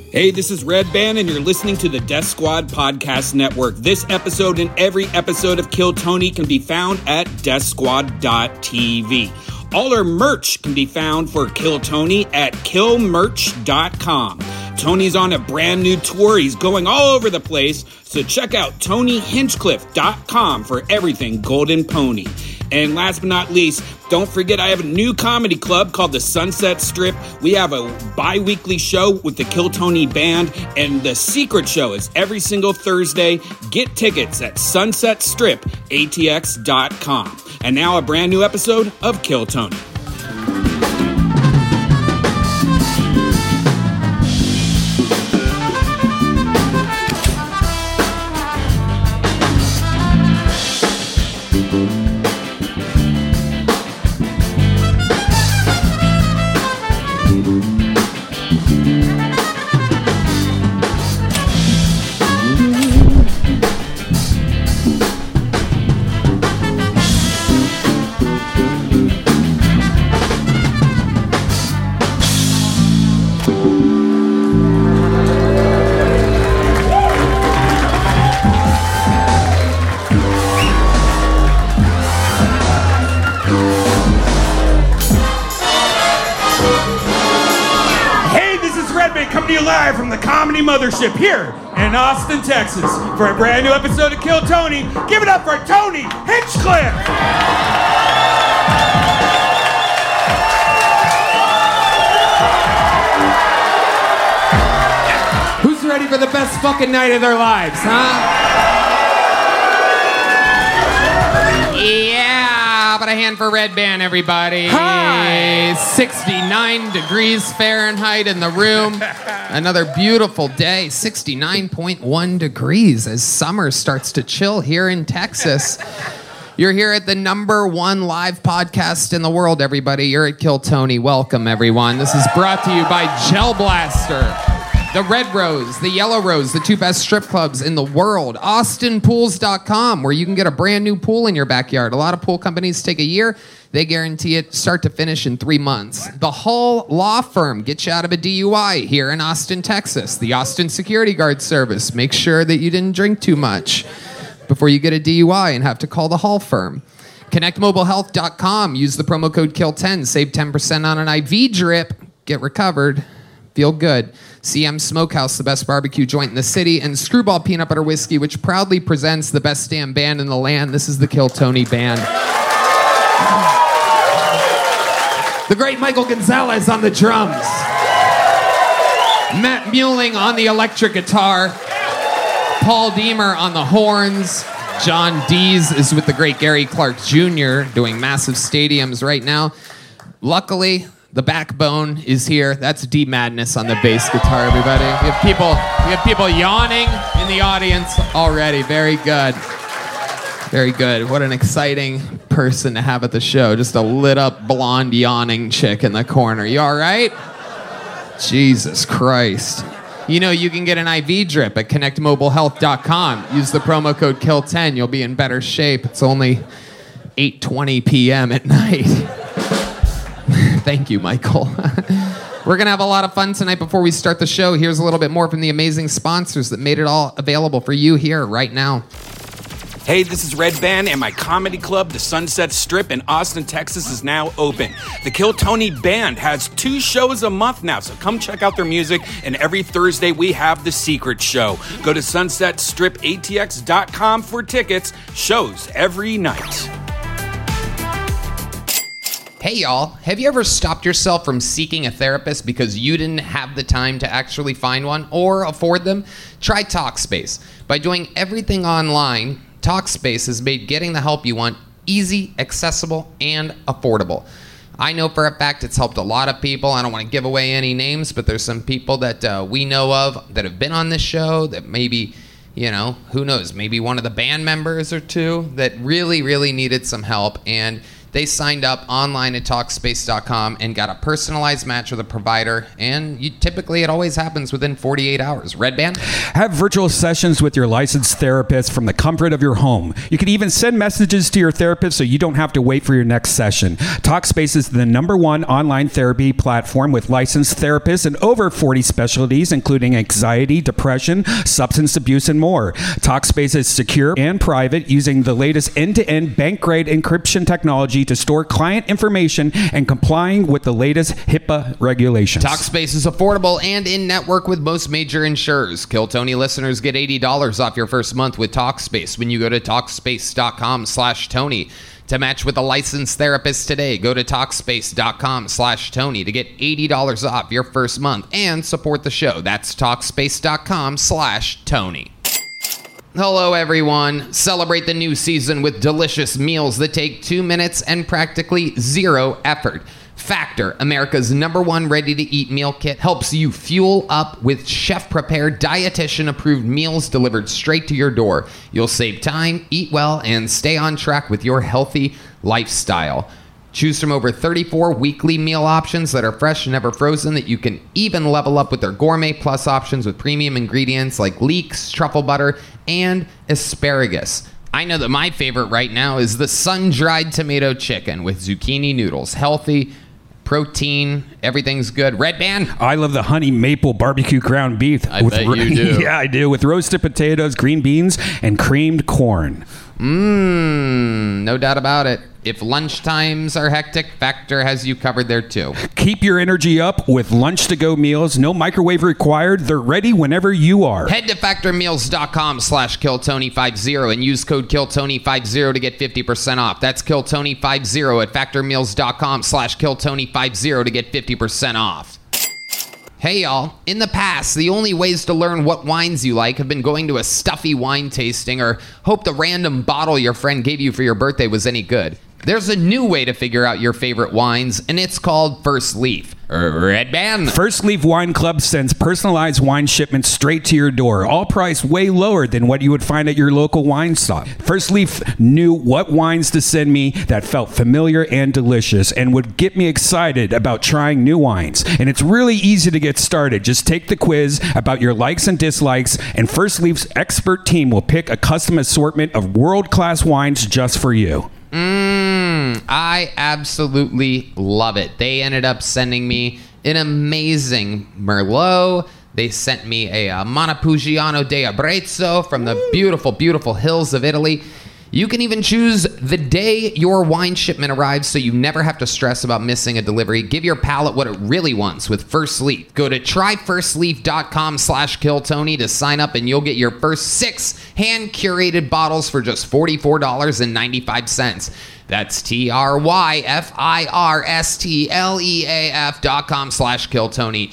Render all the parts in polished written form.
Hey, this is Red Band, and you're listening to the Death Squad Podcast Network. This episode and every episode of Kill Tony can be found at deathsquad.tv. All our merch can be found for Kill Tony at killmerch.com. Tony's on a brand new tour. He's going all over the place, so check out TonyHinchcliffe.com for everything Golden Pony. And last but not least, don't forget I have a new comedy club called the Sunset Strip. We have a bi-weekly show with the Kill Tony Band, and the secret show is every single Thursday. Get tickets at sunsetstripatx.com. And now a brand new episode of Kill Tony. Live from the Comedy Mothership here in Austin, Texas for a brand new episode of Kill Tony. Give it up for Tony Hinchcliffe! Who's ready for the best fucking night of their lives, huh? Yeah, but a hand for Red Band, everybody. Hi! 69 degrees Fahrenheit in the room. Another beautiful day, 69.1 degrees as summer starts to chill here in Texas. You're here at the #1 live podcast in the world, everybody. You're at Kill Tony. Welcome, everyone. This is brought to you by Gel Blaster, the Red Rose, the Yellow Rose, the two best strip clubs in the world. AustinPools.com, where you can get a brand new pool in your backyard. A lot of pool companies take a year. They guarantee it start to finish in 3 months. The Hull Law Firm gets you out of a DUI here in Austin, Texas. The Austin Security Guard Service. Make sure that you didn't drink too much before you get a DUI and have to call the Hull Firm. ConnectMobileHealth.com. Use the promo code KILL10. Save 10% on an IV drip. Get recovered. Feel good. CM Smokehouse, the best barbecue joint in the city, and Screwball Peanut Butter Whiskey, which proudly presents the best damn band in the land. This is the Kill Tony Band. The great Michael Gonzalez on the drums. Matt Muehling on the electric guitar. Paul Deemer on the horns. John Dees is with the great Gary Clark Jr. doing massive stadiums right now. Luckily, the backbone is here. That's D Madness on the bass guitar, everybody. We have people yawning in the audience already. Very good. Very good. What an exciting person to have at the show. Just a lit up blonde yawning chick in the corner. You all right? Jesus Christ. You know, you can get an IV drip at connectmobilehealth.com. Use the promo code KILL10. You'll be in better shape. It's only 8:20 p.m. at night. Thank you, Michael. We're going to have a lot of fun tonight. Before we start the show, here's a little bit more from the amazing sponsors that made it all available for you here right now. Hey, this is Red Band, and my comedy club, the Sunset Strip in Austin, Texas, is now open. The Kill Tony Band has 2 shows a month now, so come check out their music, and every Thursday we have The Secret Show. Go to sunsetstripatx.com for tickets. Shows every night. Hey y'all, have you ever stopped yourself from seeking a therapist because you didn't have the time to actually find one or afford them? Try Talkspace. By doing everything online, Talkspace has made getting the help you want easy, accessible, and affordable. I know for a fact it's helped a lot of people. I don't want to give away any names, but there's some people that we know of that have been on this show that maybe, you know, who knows, maybe one of the band members or two that really, really needed some help. And They signed up online at Talkspace.com and got a personalized match with a provider, and typically it always happens within 48 hours. Red Band? Have virtual sessions with your licensed therapist from the comfort of your home. You can even send messages to your therapist so you don't have to wait for your next session. Talkspace is the #1 online therapy platform with licensed therapists in over 40 specialties, including anxiety, depression, substance abuse, and more. Talkspace is secure and private, using the latest end-to-end bank-grade encryption technology to store client information and complying with the latest HIPAA regulations. Talkspace is affordable and in-network with most major insurers. Kill Tony listeners get $80 off your first month with Talkspace when you go to Talkspace.com/Tony. To match with a licensed therapist today, go to Talkspace.com/Tony to get $80 off your first month and support the show. That's Talkspace.com/Tony. Hello, everyone. Celebrate the new season with delicious meals that take 2 minutes and practically zero effort. Factor, America's #1 ready-to-eat meal kit, helps you fuel up with chef-prepared, dietitian-approved meals delivered straight to your door. You'll save time, eat well, and stay on track with your healthy lifestyle. Choose from over 34 weekly meal options that are fresh and never frozen, that you can even level up with their Gourmet Plus options with premium ingredients like leeks, truffle butter, and asparagus. I know that my favorite right now is the sun-dried tomato chicken with zucchini noodles. Healthy, protein, everything's good. Red Band? I love the honey maple barbecue ground beef. I bet you do. Yeah, I do. With roasted potatoes, green beans, and creamed corn. No doubt about it. If lunch times are hectic, Factor has you covered there too. Keep your energy up with lunch-to-go meals. No microwave required. They're ready whenever you are. Head to factormeals.com/KillTony50 and use code KillTony50 to get 50% off. That's KillTony50 at factormeals.com/KillTony50 to get 50% off. Hey y'all, in the past, the only ways to learn what wines you like have been going to a stuffy wine tasting or hope the random bottle your friend gave you for your birthday was any good. There's a new way to figure out your favorite wines, and it's called First Leaf. Red Band. First Leaf Wine Club sends personalized wine shipments straight to your door, all priced way lower than what you would find at your local wine shop. First Leaf knew what wines to send me that felt familiar and delicious and would get me excited about trying new wines. And it's really easy to get started. Just take the quiz about your likes and dislikes, and First Leaf's expert team will pick a custom assortment of world-class wines just for you. I absolutely love it. They ended up sending me an amazing Merlot. They sent me a Montepulciano di Abruzzo from the beautiful, beautiful hills of Italy. You can even choose the day your wine shipment arrives so you never have to stress about missing a delivery. Give your palate what it really wants with First Leaf. Go to tryfirstleaf.com/KillTony to sign up and you'll get your first 6 hand-curated bottles for just $44.95. That's tryfirstleaf.com/KillTony.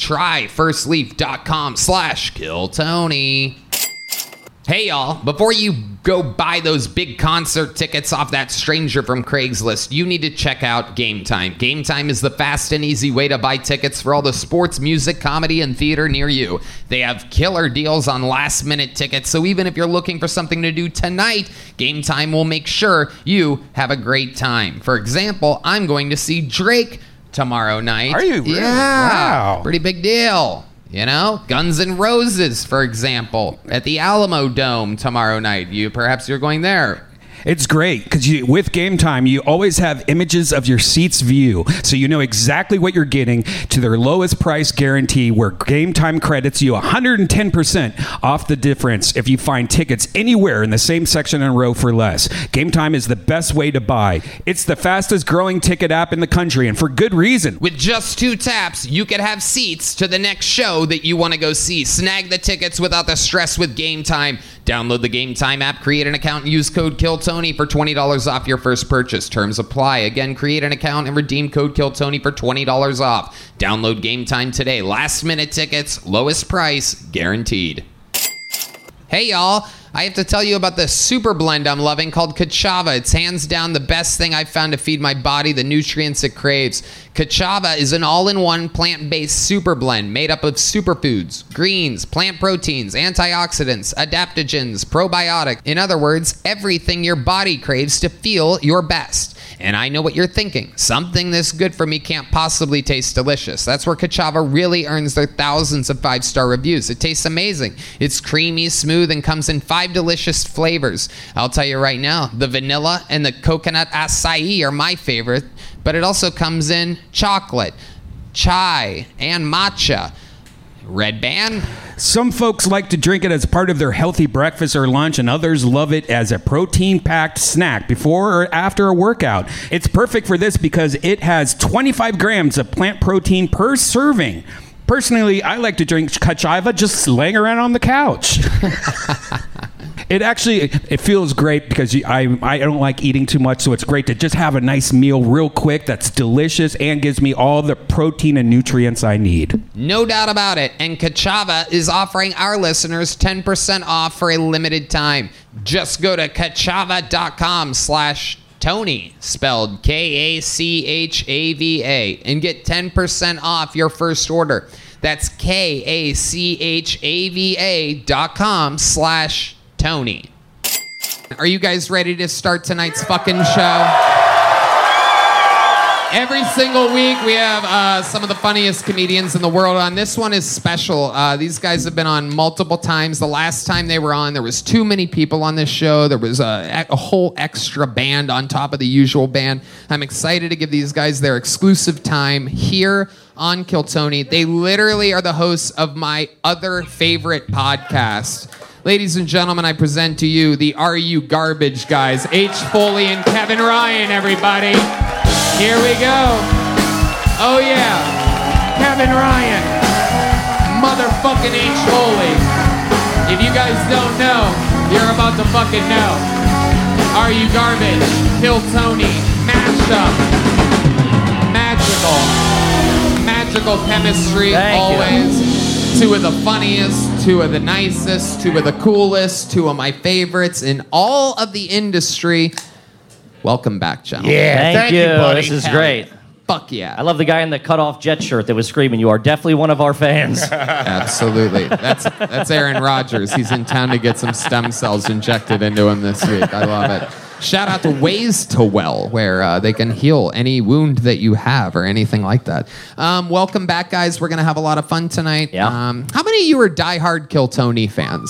Tryfirstleaf.com/KillTony. Hey y'all, before you go buy those big concert tickets off that stranger from Craigslist, you need to check out Game Time. Game Time is the fast and easy way to buy tickets for all the sports, music, comedy, and theater near you. They have killer deals on last-minute tickets, so even if you're looking for something to do tonight, Game Time will make sure you have a great time. For example, I'm going to see Drake tomorrow night. Are you? Really? Yeah. Wow. Pretty big deal. You know, Guns N' Roses, for example, at the Alamo Dome tomorrow night. Perhaps you're going there. It's great because with Game Time, you always have images of your seat's view, so you know exactly what you're getting to their lowest price guarantee, where Game Time credits you 110% off the difference if you find tickets anywhere in the same section and row for less. Game Time is the best way to buy. It's the fastest growing ticket app in the country, and for good reason. With just 2 taps, you could have seats to the next show that you want to go see. Snag the tickets without the stress with Game Time. Download the Game Time app, create an account, and use code KillTony for $20 off your first purchase. Terms apply. Again, create an account and redeem code KillTony for $20 off. Download Game Time today. Last minute tickets, lowest price, guaranteed. Hey y'all, I have to tell you about the super blend I'm loving called Kachava. It's hands down the best thing I've found to feed my body the nutrients it craves. Kachava is an all-in-one plant-based super blend made up of superfoods, greens, plant proteins, antioxidants, adaptogens, probiotics. In other words, everything your body craves to feel your best. And I know what you're thinking. Something this good for me can't possibly taste delicious. That's where Ka'Chava really earns their thousands of 5-star reviews. It tastes amazing. It's creamy, smooth, and comes in 5 delicious flavors. I'll tell you right now, the vanilla and the coconut acai are my favorite, but it also comes in chocolate, chai, and matcha. Red Band? Some folks like to drink it as part of their healthy breakfast or lunch, and others love it as a protein-packed snack before or after a workout. It's perfect for this because it has 25 grams of plant protein per serving. Personally, I like to drink Ka'Chava just laying around on the couch. It feels great because I don't like eating too much, so it's great to just have a nice meal real quick that's delicious and gives me all the protein and nutrients I need. No doubt about it. And Ka'Chava is offering our listeners 10% off for a limited time. Just go to Ka'Chava.com/Tony, spelled Kachava, and get 10% off your first order. That's Kachava.com/Tony. Are you guys ready to start tonight's fucking show? Every single week we have some of the funniest comedians in the world on. This one is special. These guys have been on multiple times. The last time they were on, there was too many people on this show. There was a whole extra band on top of the usual band. I'm excited to give these guys their exclusive time here on Kill Tony. They literally are the hosts of my other favorite podcast. Ladies and gentlemen, I present to you the Are You Garbage guys, H. Foley and Kevin Ryan, everybody. Here we go. Oh yeah, Kevin Ryan, motherfucking H. Foley. If you guys don't know, you're about to fucking know. Are You Garbage? Kill Tony, mashup, magical chemistry, always. Two of the funniest, two of the nicest, two of the coolest, two of my favorites in all of the industry. Welcome back, gentlemen. Yeah, thank you, buddy. This is great. Fuck yeah. I love the guy in the cut-off jet shirt that was screaming, "You are definitely one of our fans." Absolutely. That's Aaron Rodgers. He's in town to get some stem cells injected into him this week. I love it. Shout out to Ways to Well, where they can heal any wound that you have or anything like that. Welcome back, guys. We're going to have a lot of fun tonight. Yeah. How many of you are diehard Kill Tony fans?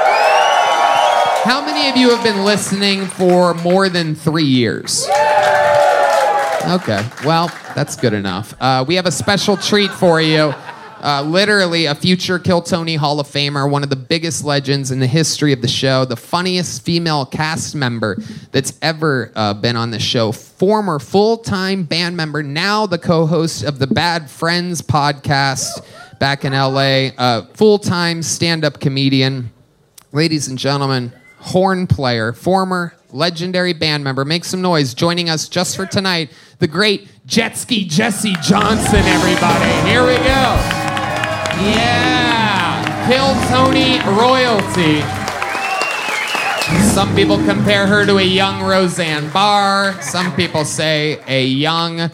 How many of you have been listening for more than 3 years? Okay, well, that's good enough. We have a special treat for you. Literally a future Kill Tony Hall of Famer, one of the biggest legends in the history of the show, the funniest female cast member that's ever been on the show, former full-time band member, now the co-host of the Bad Friends podcast back in LA, full-time stand-up comedian. Ladies and gentlemen, horn player, former legendary band member, make some noise, joining us just for tonight, the great Jet Ski Jesse Johnson, everybody. Here we go. Yeah, Kill Tony royalty. Some people compare her to a young Roseanne Barr. Some people say a young...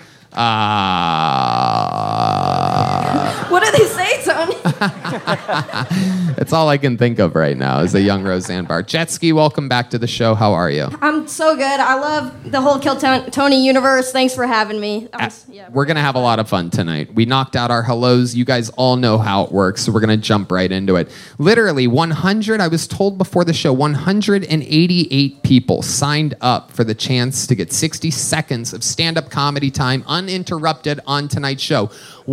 What do they say, Tony? That's all I can think of right now is a young Roseanne Barr. Jetski, welcome back to the show. How are you? I'm so good. I love the whole Kill Tony universe. Thanks for having me. We're going to have a lot of fun tonight. We knocked out our hellos. You guys all know how it works, so we're going to jump right into it. Literally, 100, I was told before the show, 188 people signed up for the chance to get 60 seconds of stand-up comedy time uninterrupted on tonight's show.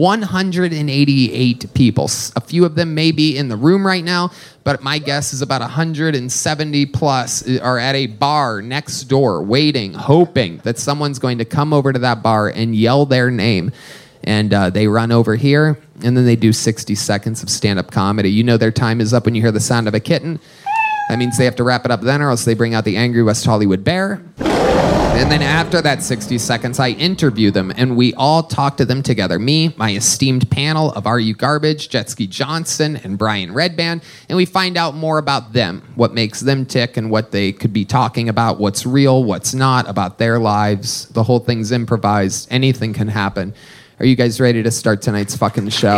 188 people. A few of them may be in the room right now, but my guess is about 170 plus are at a bar next door waiting, hoping that someone's going to come over to that bar and yell their name. And they run over here, and then they do 60 seconds of stand-up comedy. You know their time is up when you hear the sound of a kitten. That means they have to wrap it up then, or else they bring out the angry West Hollywood bear. And then after that 60 seconds, I interview them, and we all talk to them together. Me, my esteemed panel of Are You Garbage, Jetski Johnson, and Brian Redband, and we find out more about them, what makes them tick, and what they could be talking about, what's real, what's not, about their lives. The whole thing's improvised. Anything can happen. Are you guys ready to start tonight's fucking show?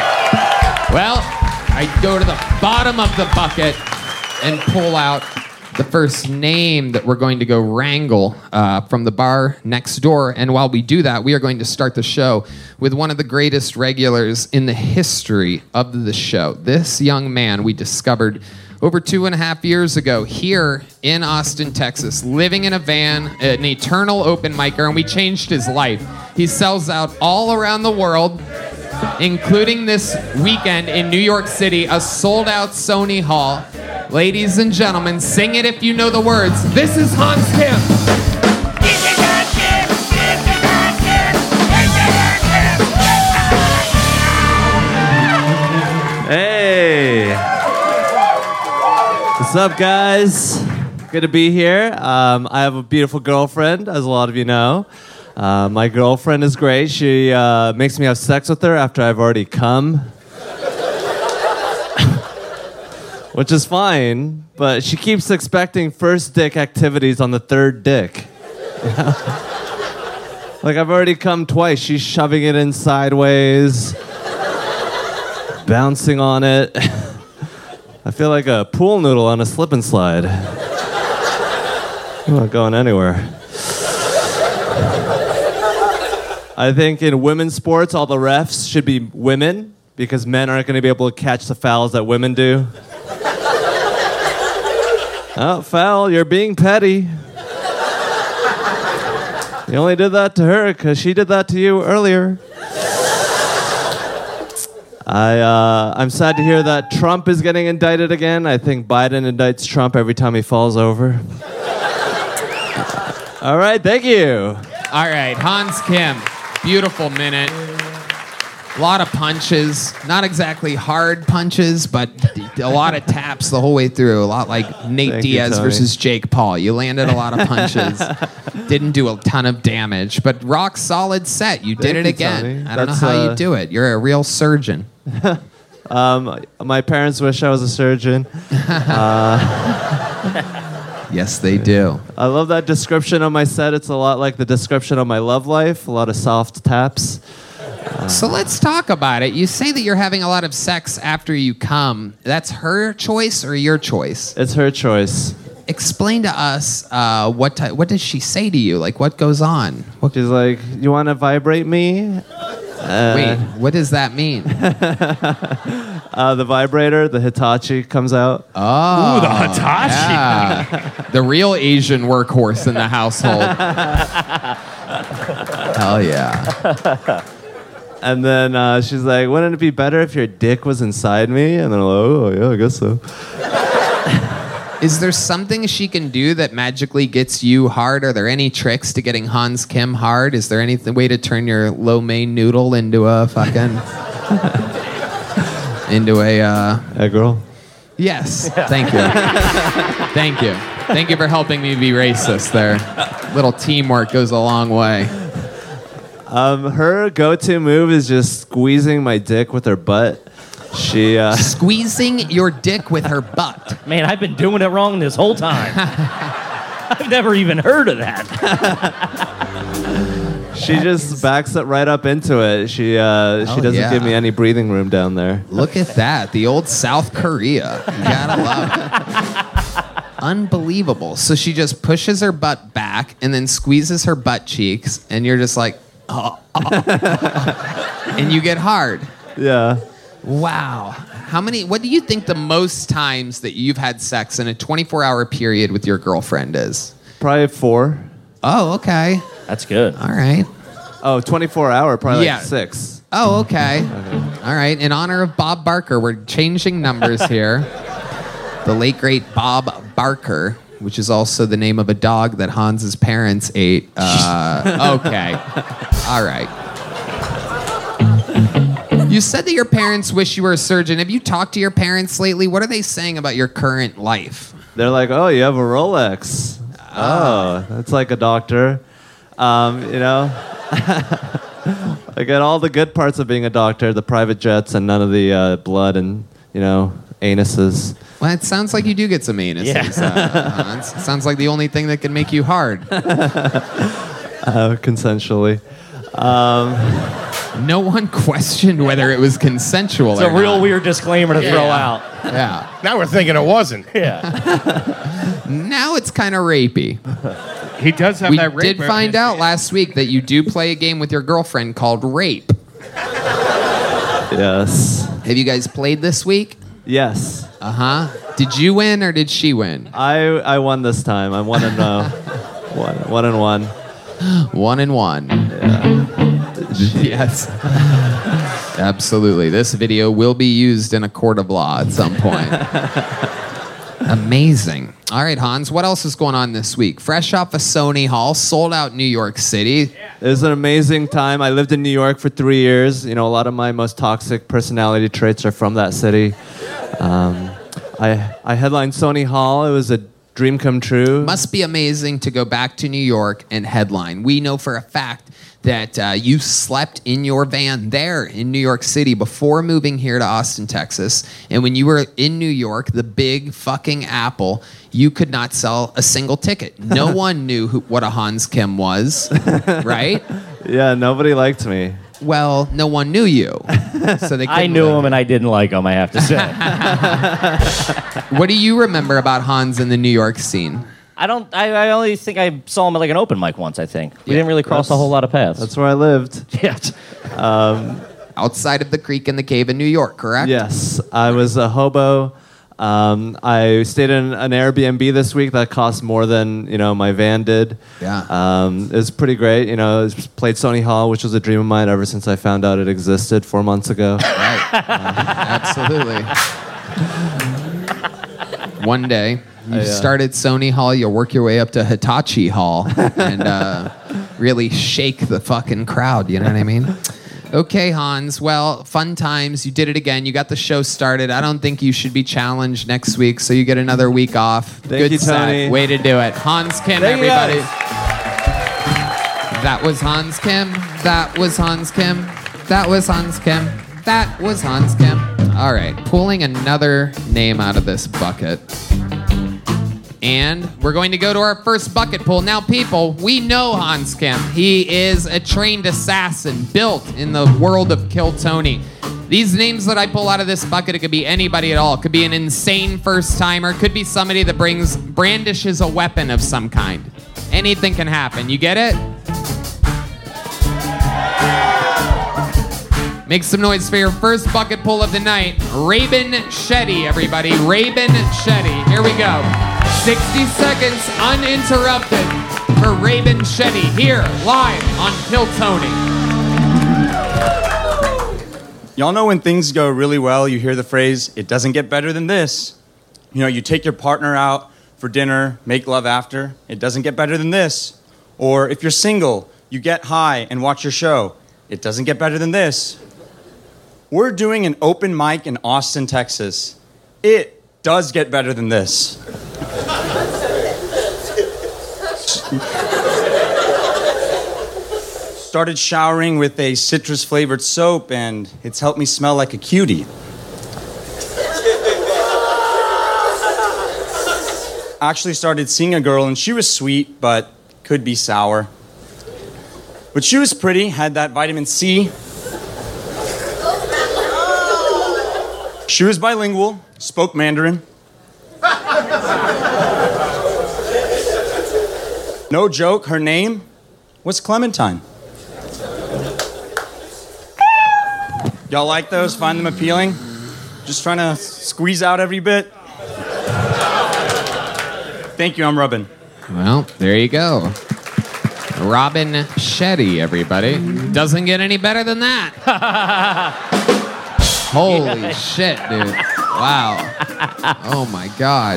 Yeah! Well, I go to the bottom of the bucket and pull out the first name that we're going to go wrangle from the bar next door. And while we do that, we are going to start the show with one of the greatest regulars in the history of the show. This young man we discovered over 2.5 years ago here in Austin, Texas, living in a van, an eternal open micer, and we changed his life. He sells out all around the world, including this weekend in New York City, a sold-out Sony Hall. Ladies and gentlemen, sing it if you know the words. This is Hans Kim. Hey. What's up, guys? Good to be here. I have a beautiful girlfriend, as a lot of you know. My girlfriend is great. She makes me have sex with her after I've already come. Which is fine, but she keeps expecting first dick activities on the third dick. Like, I've already come twice. She's shoving it in sideways, bouncing on it. I feel like a pool noodle on a slip and slide. I'm not going anywhere. I think in women's sports, all the refs should be women because men aren't going to be able to catch the fouls that women do. Oh, foul, you're being petty. You only did that to her because she did that to you earlier. I'm sad to hear that Trump is getting indicted again. I think Biden indicts Trump every time he falls over. All right, thank you. All right, Hans Kim, beautiful minute. A lot of punches, not exactly hard punches, but a lot of taps the whole way through. A lot like Nate Thank you, Diaz Tony. versus Jake Paul. You landed a lot of punches, didn't do a ton of damage, but rock solid set. You did Thank it you, again. Tony. I don't know That's, how you do it. You're a real surgeon. My parents wish I was a surgeon. Yes, they do. I love that description on my set. It's a lot like the description of my love life. A lot of soft taps. So let's talk about it. You say that you're having a lot of sex after you come. That's her choice or your choice? It's her choice. Explain to us what does she say to you? Like, what goes on? She's like, you want to vibrate me? Wait, what does that mean? The vibrator, the Hitachi, comes out. Oh, Ooh, the Hitachi. yeah. The real Asian workhorse in the household. Hell yeah. And then she's like, wouldn't it be better if your dick was inside me? And then I'm like, oh, yeah, I guess so. Is there something she can do that magically gets you hard? Are there any tricks to getting Hans Kim hard? Is there any way to turn your lo mein noodle into a fucking... into a... Egg roll? Yes. Thank you. Thank you. Thank you for helping me be racist there. Little teamwork goes a long way. Her go-to move is just squeezing my dick with her butt. She Squeezing your dick with her butt. Man, I've been doing it wrong this whole time. I've never even heard of that. she just backs it right up into it. She doesn't give me any breathing room down there. Look at that. The old South Korea. You gotta love it. Unbelievable. So she just pushes her butt back and then squeezes her butt cheeks, and you're just like, and you get hard. Yeah. Wow. What do you think the most times that you've had sex in a 24-hour period with your girlfriend is? Probably 4. Oh, okay. That's good. All right. Oh, 24-hour, probably Yeah. like 6. Oh, okay. All right. In honor of Bob Barker, we're changing numbers here. The late, great Bob Barker, which is also the name of a dog that Hans's parents ate. Okay. All right. You said that your parents wish you were a surgeon. Have you talked to your parents lately? What are they saying about your current life? They're like, oh, you have a Rolex. Oh, that's like a doctor. You know, I get all the good parts of being a doctor, the private jets and none of the blood and, anuses. Well, it sounds like you do get some anuses. Hans. It sounds like the only thing that can make you hard. Consensually. No one questioned whether it was consensual It's or a real not. weird disclaimer to throw out. Yeah. Now we're thinking it wasn't. Yeah. Now it's kind of rapey. He does have We that rape. did find out last week that you do play a game with your girlfriend called Rape. Yes. Have you guys played this week? Yes. Uh-huh. Did you win or did she win? I won this time. I'm 1-1. 1-1. 1-1. Yes. Absolutely. This video will be used in a court of law at some point. Amazing. All right, Hans, what else is going on this week? Fresh off of Sony Hall, sold out New York City. It was an amazing time. I lived in New York for 3 years. You know, a lot of my most toxic personality traits are from that city. I headlined Sony Hall. It was a dream come true. Must be amazing to go back to New York and headline. We know for a fact that you slept in your van there in New York City before moving here to Austin, Texas. And when you were in New York, the big fucking Apple, you could not sell a single ticket. No one knew what a Hans Kim was, right? Yeah, nobody liked me. Well, no one knew you. So they I couldn't knew live. him and I didn't like him, I have to say. What do you remember about Hans in the New York scene? I only think I saw him at like an open mic once, I think. We didn't really cross a whole lot of paths. That's where I lived. Yes. Outside of the creek and the cave in New York, correct? Yes, I was a hobo. I stayed in an Airbnb this week that cost more than my van did. Yeah. It was pretty great. Played Sony Hall, which was a dream of mine ever since I found out it existed 4 months ago. Right. Absolutely. One day, you started Sony Hall, you'll work your way up to Hitachi Hall and really shake the fucking crowd, you know what I mean? Okay, Hans. Well, fun times. You did it again. You got the show started. I don't think you should be challenged next week, so you get another week off. Thank you, Tony. Set. Way to do it. Hans Kim, Thank you, everybody. guys. That was Hans Kim. That was Hans Kim. That was Hans Kim. That was Hans Kim. All right, pulling another name out of this bucket. And we're going to go to our first bucket pull. Now, people, we know Hans Kim. He is a trained assassin built in the world of Kill Tony. These names that I pull out of this bucket, it could be anybody at all. It could be an insane first-timer. It could be somebody that brandishes a weapon of some kind. Anything can happen. You get it? Make some noise for your first bucket pull of the night. Rabin Shetty, everybody. Rabin Shetty. Here we go. 60 seconds uninterrupted for Rabin Shetty here live on Kill Tony. Y'all know when things go really well, you hear the phrase, it doesn't get better than this. You take your partner out for dinner, make love after. It doesn't get better than this. Or if you're single, you get high and watch your show. It doesn't get better than this. We're doing an open mic in Austin, Texas. It does get better than this. Started showering with a citrus-flavored soap, and it's helped me smell like a cutie. Actually started seeing a girl, and she was sweet, but could be sour. But she was pretty, had that vitamin C. She was bilingual, spoke Mandarin. No joke, her name was Clementine. Y'all like those? Find them appealing? Just trying to squeeze out every bit? Thank you, I'm Robin. Well, there you go. Robin Shetty, everybody. Doesn't get any better than that. Holy shit, dude. Wow. Oh my God.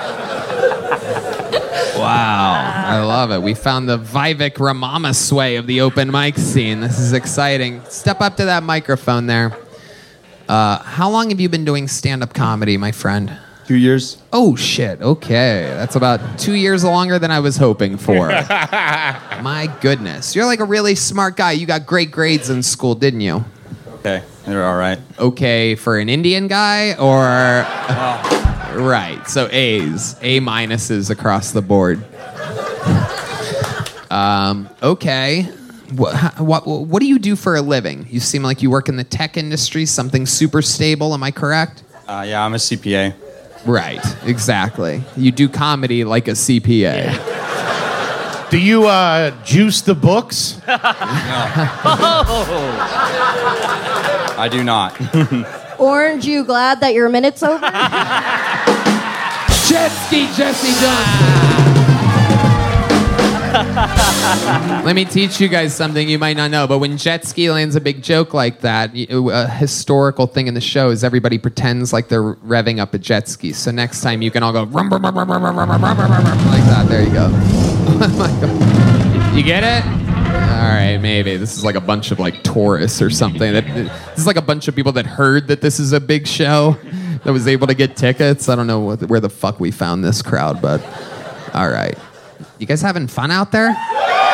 Wow. I love it. We found the Vivek Ramaswamy of the open mic scene. This is exciting. Step up to that microphone there. How long have you been doing stand-up comedy, my friend? 2 years. Oh, shit. Okay. That's about 2 years longer than I was hoping for. My goodness. You're like a really smart guy. You got great grades in school, didn't you? Okay, they're all right. Okay for an Indian guy or... Right. So A's. A minuses across the board. Okay. What do you do for a living? You seem like you work in the tech industry, something super stable. Am I correct? Yeah, I'm a CPA. Right, exactly. You do comedy like a CPA. Do you juice the books? I do not. Orange, you glad that your minute's over? Jet ski Jesse Johnson. Let me teach you guys something you might not know, but when Jet Ski lands a big joke like that, a historical thing in the show is everybody pretends like they're revving up a jet ski. So next time you can all go rum, rum, rum, rum, rum, rum, rum, rum, rum, like that. There you go. You get it? All right, maybe. This is like a bunch of like tourists or something. This is like a bunch of people that heard that this is a big show that was able to get tickets. I don't know where the fuck we found this crowd, but all right. You guys having fun out there? Yeah,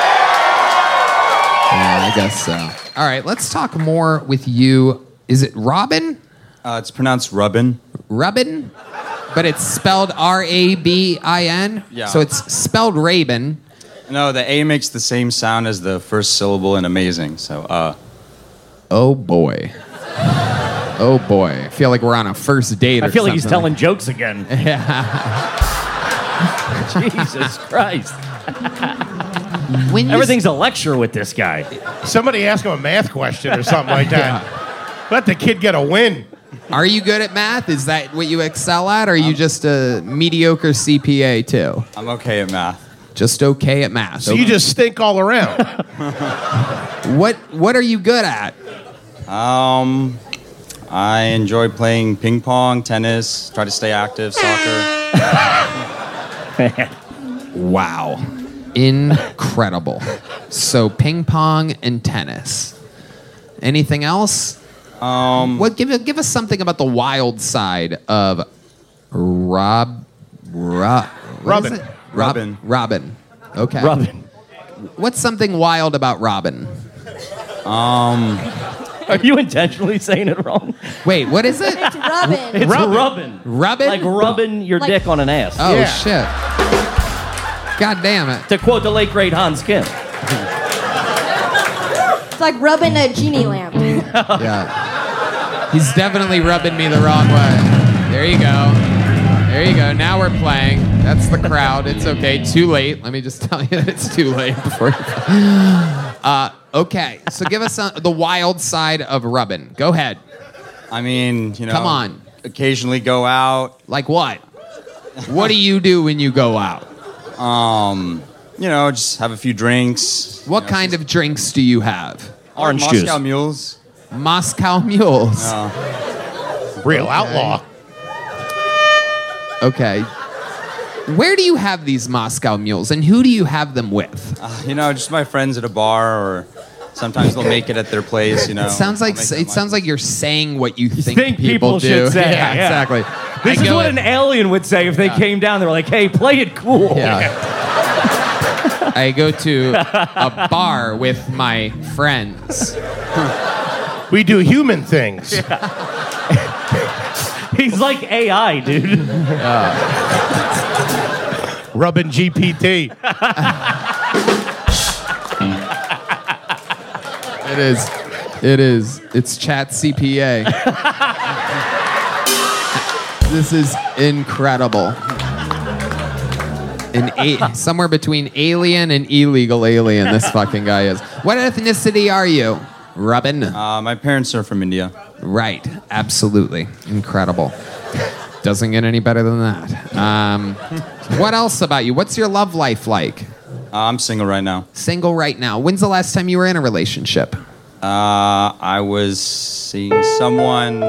I guess so. All right, let's talk more with you. Is it Robin? It's pronounced Rubbin. Rubbin? But it's spelled R-A-B-I-N? Yeah. So it's spelled Rabin. No, the A makes the same sound as the first syllable in amazing. So, Oh, boy. Oh, boy. I feel like we're on a first date or I feel like he's something. telling jokes again. Yeah. Jesus Christ. When you Everything's a lecture with this guy. Somebody ask him a math question or something like that. Let the kid get a win. Are you good at math? Is that what you excel at? Or are you just a mediocre CPA, too? I'm okay at math. Just okay at math. So you just stink all around. What are you good at? I enjoy playing ping pong, tennis, try to stay active, soccer. Wow. Incredible. So ping pong and tennis. Anything else? Give us something about the wild side of Robin. Robin. Okay. Robin. What's something wild about Robin? Are you intentionally saying it wrong? Wait, what is it? It's Robin. It's rubbing. Rubbin? Like rubbing your Like- dick on an ass. Oh, Yeah. shit. God damn it. To quote the late, great Hans Kim. It's like rubbing a genie lamp. Yeah. He's definitely rubbing me the wrong way. There you go. There you go. Now we're playing. That's the crowd. It's okay. Too late. Let me just tell you that it's too late before okay. So give us the wild side of rubbing. Go ahead. I mean, Come on. Occasionally go out. Like what? What do you do when you go out? Just have a few drinks. What kind of drinks do you have? Orange Moscow juice. Mules. Moscow Mules. Real outlaw. Okay. Where do you have these Moscow Mules, and who do you have them with? Just my friends at a bar, or sometimes they'll make it at their place. It sounds like you're saying what you think people do. should say, Yeah, yeah. exactly. This I is go what in- an alien would say if they came down. They were like, hey, play it cool. Yeah. I go to a bar with my friends. We do human things. He's like AI, dude. Rubbing GPT. It is. It's Chat CPA. This is incredible. Somewhere between alien and illegal alien, this fucking guy is. What ethnicity are you, Robin? My parents are from India. Right. Absolutely. Incredible. Doesn't get any better than that. What else about you? What's your love life like? I'm single right now. Single right now. When's the last time you were in a relationship? I was seeing someone.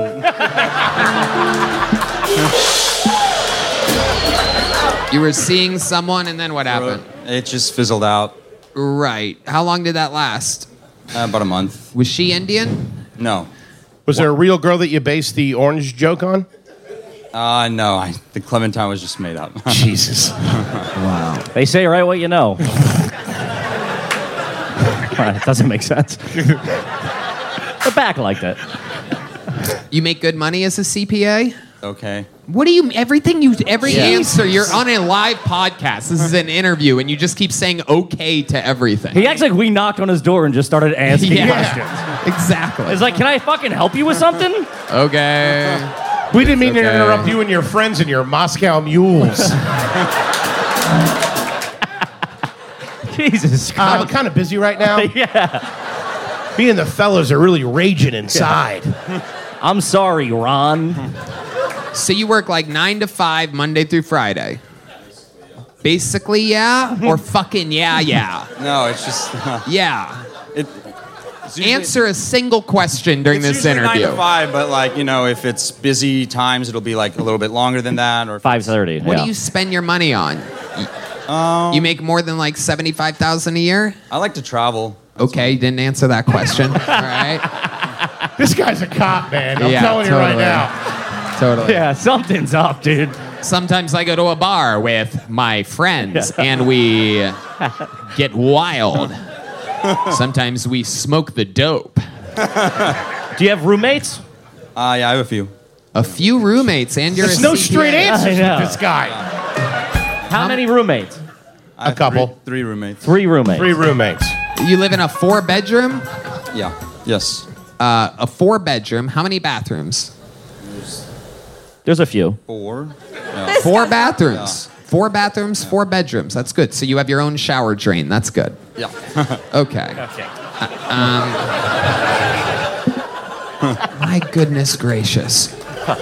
You were seeing someone, and then what happened? It just fizzled out. Right. How long did that last? About a month. Was she Indian? No. Was there a real girl that you based the orange joke on? No. The Clementine was just made up. Jesus. Wow. They say write what you know. It doesn't make sense. But back like that. You make good money as a CPA? Okay. What do you? Every answer. You're on a live podcast. This is an interview, and you just keep saying okay to everything. He acts like we knocked on his door and just started asking questions. Exactly. It's like, can I fucking help you with something? Okay. We didn't mean to interrupt you and your friends and your Moscow mules. Jesus I'm Christ. kind of busy right now. Yeah. Me and the fellas are really raging inside. I'm sorry, Ron. So you work like 9 to 5, Monday through Friday. Basically, yeah, or fucking yeah. No, it's just Yeah. it's usually- Answer a single question during It's this usually interview. 9 to 5, but like if it's busy times, it'll be like a little bit longer than that. Or 5:30. What do you spend your money on? You make more than like $75,000 a year? I like to travel. Okay, didn't answer that question. All right. This guy's a cop, man. I'm Yeah, telling you right totally. now. Totally. Yeah, something's up, dude. Sometimes I go to a bar with my friends and we get wild. Sometimes we smoke the dope. Do you have roommates? Yeah, I have a few. A few roommates and you're There's a no CPA. straight answers I know. with this guy. How many roommates? I have couple. Three roommates. 3 roommates. 3 roommates. You live in a 4-bedroom? Yeah. Yes. A 4-bedroom. How many bathrooms? There's a few. 4. 4 bathrooms. 4 bathrooms, 4 bedrooms. That's good. So you have your own shower drain. That's good. Yeah. Okay. My goodness gracious.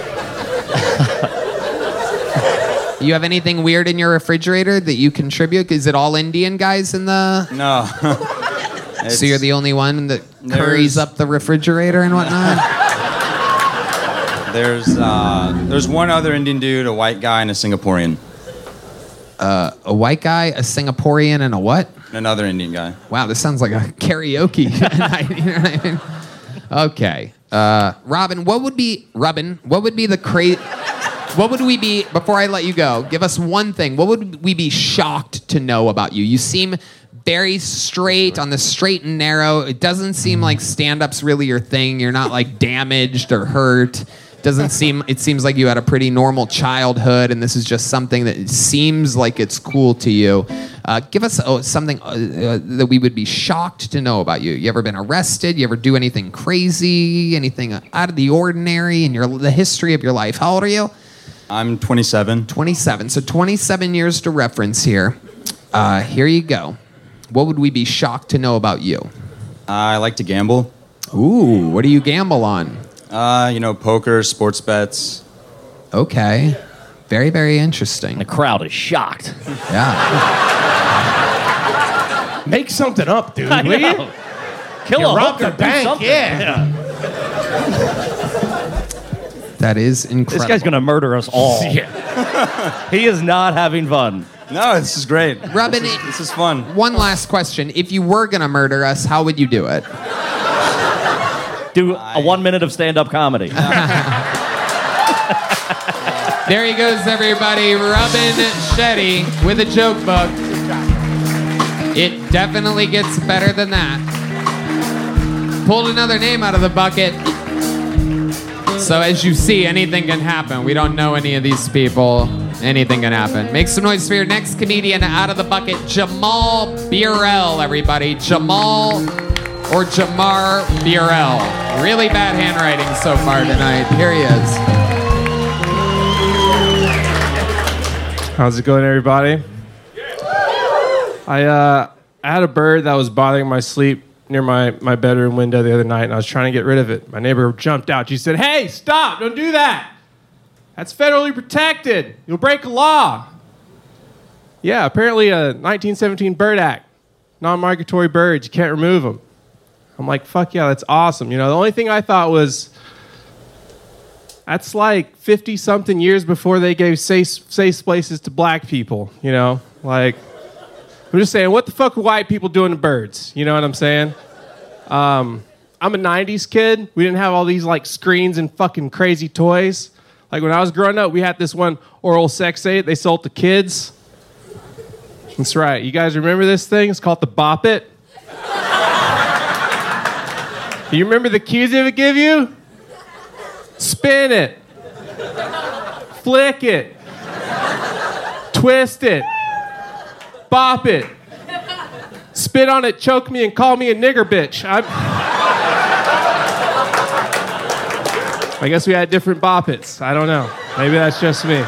You have anything weird in your refrigerator that you contribute? Is it all Indian guys in the... No. So you're the only one that curries up the refrigerator and whatnot? There's one other Indian dude, a white guy, and a Singaporean. A white guy, a Singaporean, and a what? And another Indian guy. Wow, this sounds like a karaoke night. You know what I mean? Okay. Robin, what would be before I let you go, give us one thing. What would we be shocked to know about you? You seem very straight, on the straight and narrow. It doesn't seem like stand-up's really your thing. You're not like damaged or hurt. It seems like you had a pretty normal childhood and this is just something that seems like it's cool to you. Give us something that we would be shocked to know about you. You ever been arrested? You ever do anything crazy? Anything out of the ordinary in the history of your life? How old are you? I'm 27. 27. So 27 years to reference here. Here you go. What would we be shocked to know about you? I like to gamble. Ooh, what do you gamble on? Poker, sports bets. Okay. Very, very interesting. The crowd is shocked. Yeah. Make something up, dude. I Will you? know. Kill You a robbed hooker, the do bank, something. yeah. That is incredible. This guy's gonna murder us all. Yeah. He is not having fun. No, this is great. Robin, This is fun. one last question. If you were going to murder us, how would you do it? Do a 1 minute of stand-up comedy. There he goes, everybody. Robin Shetty with a joke book. It definitely gets better than that. Pulled another name out of the bucket. So as you see, anything can happen. We don't know any of these people. Anything can happen. Make some noise for your next comedian out of the bucket, Jamal Burrell, everybody. Jamal or Jamar Burrell. Really bad handwriting so far tonight. Here he is. How's it going, everybody? I had a bird that was bothering my sleep near my bedroom window the other night, and I was trying to get rid of it. My neighbor jumped out. She said, "Hey, stop! Don't do that! That's federally protected. You'll break a law." Yeah, apparently a 1917 Bird Act. Non-migratory birds, you can't remove them. I'm like, fuck yeah, that's awesome. The only thing I thought was, that's like 50-something years before they gave safe places to black people, Like, I'm just saying, what the fuck are white people doing to birds? You know what I'm saying? I'm a 90s kid. We didn't have all these, screens and fucking crazy toys. Like, when I was growing up, we had this one oral sex aid they sold to kids. That's right. You guys remember this thing? It's called the Bop It. Do you remember the cues it would give you? Spin it. flick it, twist it, bop it, spit on it, choke me, and call me a nigger bitch. I guess we had different bop-its. I don't know. Maybe that's just me.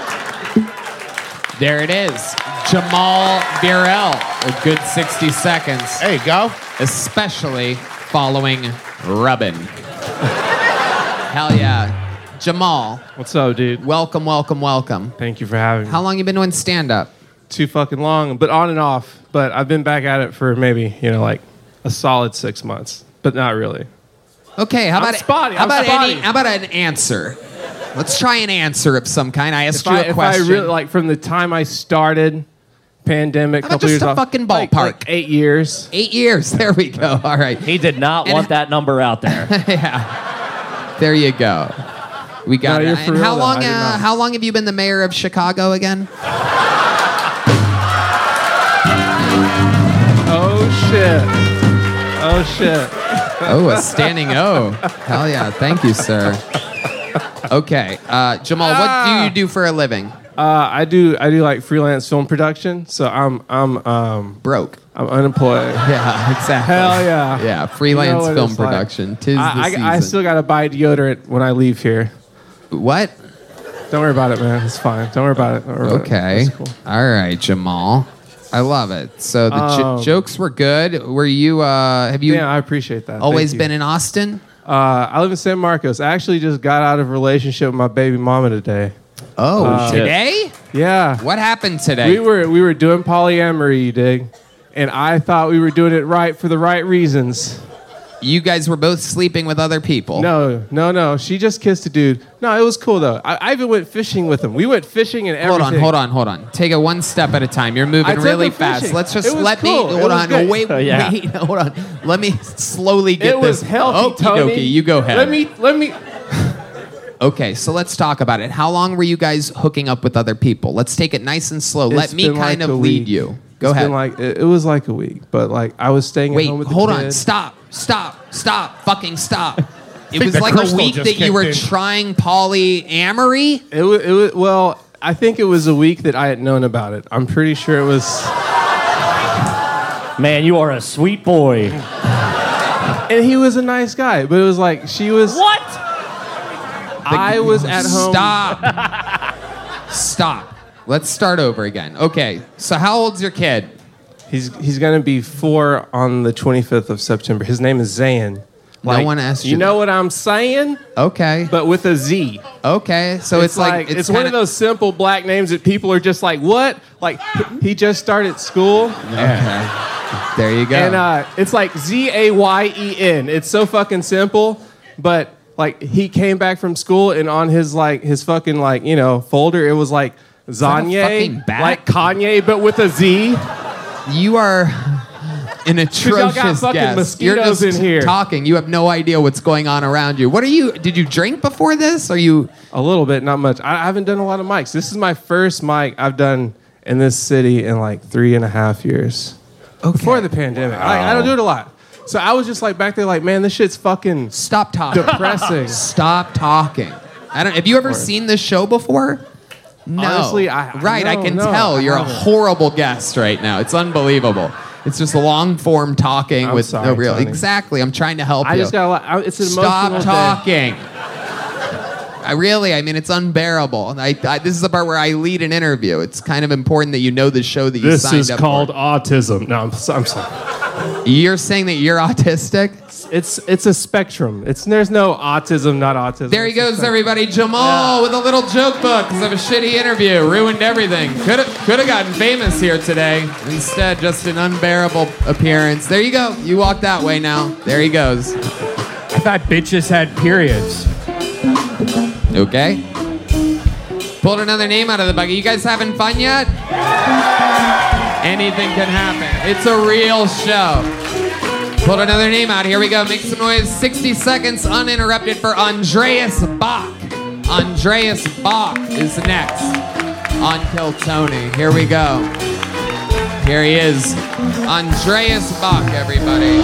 There it is. Jamal Burrell. A good 60 seconds. There you go. Especially following Rubbin. Hell yeah. Jamal, What's up, dude? welcome, welcome, welcome. Thank you for having me. How long you been doing stand-up? Too fucking long, but on and off. But I've been back at it for maybe, like a solid 6 months, but not really. Okay, how I'm about spotty, how I'm about spotty. how about an answer? Let's try an answer of some kind. I asked you a If I question. really, like, from the time I started, pandemic, How about couple just years a off, fucking like ballpark? 8 years. 8 years. There we go. All right. He did not And- want that number out there. Yeah. There you go. We got No, it. you're for And how real, though. long? I did not. How long have you been the mayor of Chicago again? Oh shit. Oh, a standing O. Hell yeah. Thank you, sir. Okay, Jamal, what do you do for a living? I do like freelance film production, so I'm Broke. I'm unemployed. Yeah, exactly. Hell yeah. Yeah, freelance You know what film it's like. production. Tis the season. I still gotta buy deodorant when I leave here. What? Don't worry about it, man. It's fine. Don't worry about it. Don't worry about it. Okay. It's cool. All right, Jamal. I love it. So the jokes were good. Were you? Have you Yeah, I appreciate that. always Thank you. been in Austin? I live in San Marcos. I actually just got out of a relationship with my baby mama today. Oh, today? Yeah. What happened today? We were doing polyamory, you dig? And I thought we were doing it right for the right reasons. You guys were both sleeping with other people. No. She just kissed a dude. No, it was cool though. I even went fishing with him. We went fishing and everything. Hold on. Take it one step at a time. You're moving I took really him fast. fishing. Let's just It was let cool. me It hold was on. good. Wait, Yeah. wait, hold on. Let me slowly get It was this. healthy, Okie Tony. dokie, you go ahead. Let me. Okay, so let's talk about it. How long were you guys hooking up with other people? Let's take it nice and slow. Let It's me been kind like of a lead week. you. Go It's ahead. been like it was like a week, but like I was staying Wait, at home with the hold kid. on. Stop. Fucking stop. It was the like a crystal week just that you were kicked in. trying polyamory. It was well. I think it was a week that I had known about it. I'm pretty sure it was. Man, you are a sweet boy. And he was a nice guy, but it was like she was. What? I was at home. Stop. Let's start over again. Okay, so how old's your kid? He's gonna be 4 on the 25th of September. His name is Zayn. No one asked you. You know what I'm saying? Okay. But with a Z. Okay, so it's like it's one of those simple black names that people are just like, what? Like he just started school, Okay. There you go. and it's like Zayen. It's so fucking simple, but like he came back from school and on his fucking folder it was like Zanye, fucking bat? like Kanye, but with a Z. You are an y'all got atrocious fucking guest. You're mosquitoes just in here. talking. You have no idea what's going on around you. What are you? Did you drink before this? Are you? A little bit, not much. I haven't done a lot of mics. This is my first mic I've done in this city in like 3.5 years. Okay. Before the pandemic. I don't do it a lot. So I was just like back there like, man, this shit's fucking Stop talking. depressing. Stop talking. I don't. Have you ever seen this show before? No. Honestly, I no, can no, tell I you're a haven't. horrible guest right now. It's unbelievable. It's just long form talking I'm with sorry, no real. Tony. Exactly. I'm trying to help you. I just got a lot. It's an Stop emotional talking. I mean, it's unbearable. This is the part where I lead an interview. It's kind of important that you know the show that you signed up for. autism. No, I'm sorry. You're saying that you're autistic? It's a spectrum. There's no autism, not autism. There he It's a goes, spectrum. everybody. Jamal with a little joke book because of a shitty interview. Ruined everything. Could have gotten famous here today. Instead, just an unbearable appearance. There you go. You walk that way now. There he goes. I thought bitches had periods. Okay. Pulled another name out of the bucket. You guys having fun yet? Anything can happen. It's a real show. Pulled another name out. Here we go. Make some noise. 60 seconds uninterrupted for Andreas Bach. Andreas Bach is next on Kill Tony. Here we go. Here he is. Andreas Bach, everybody.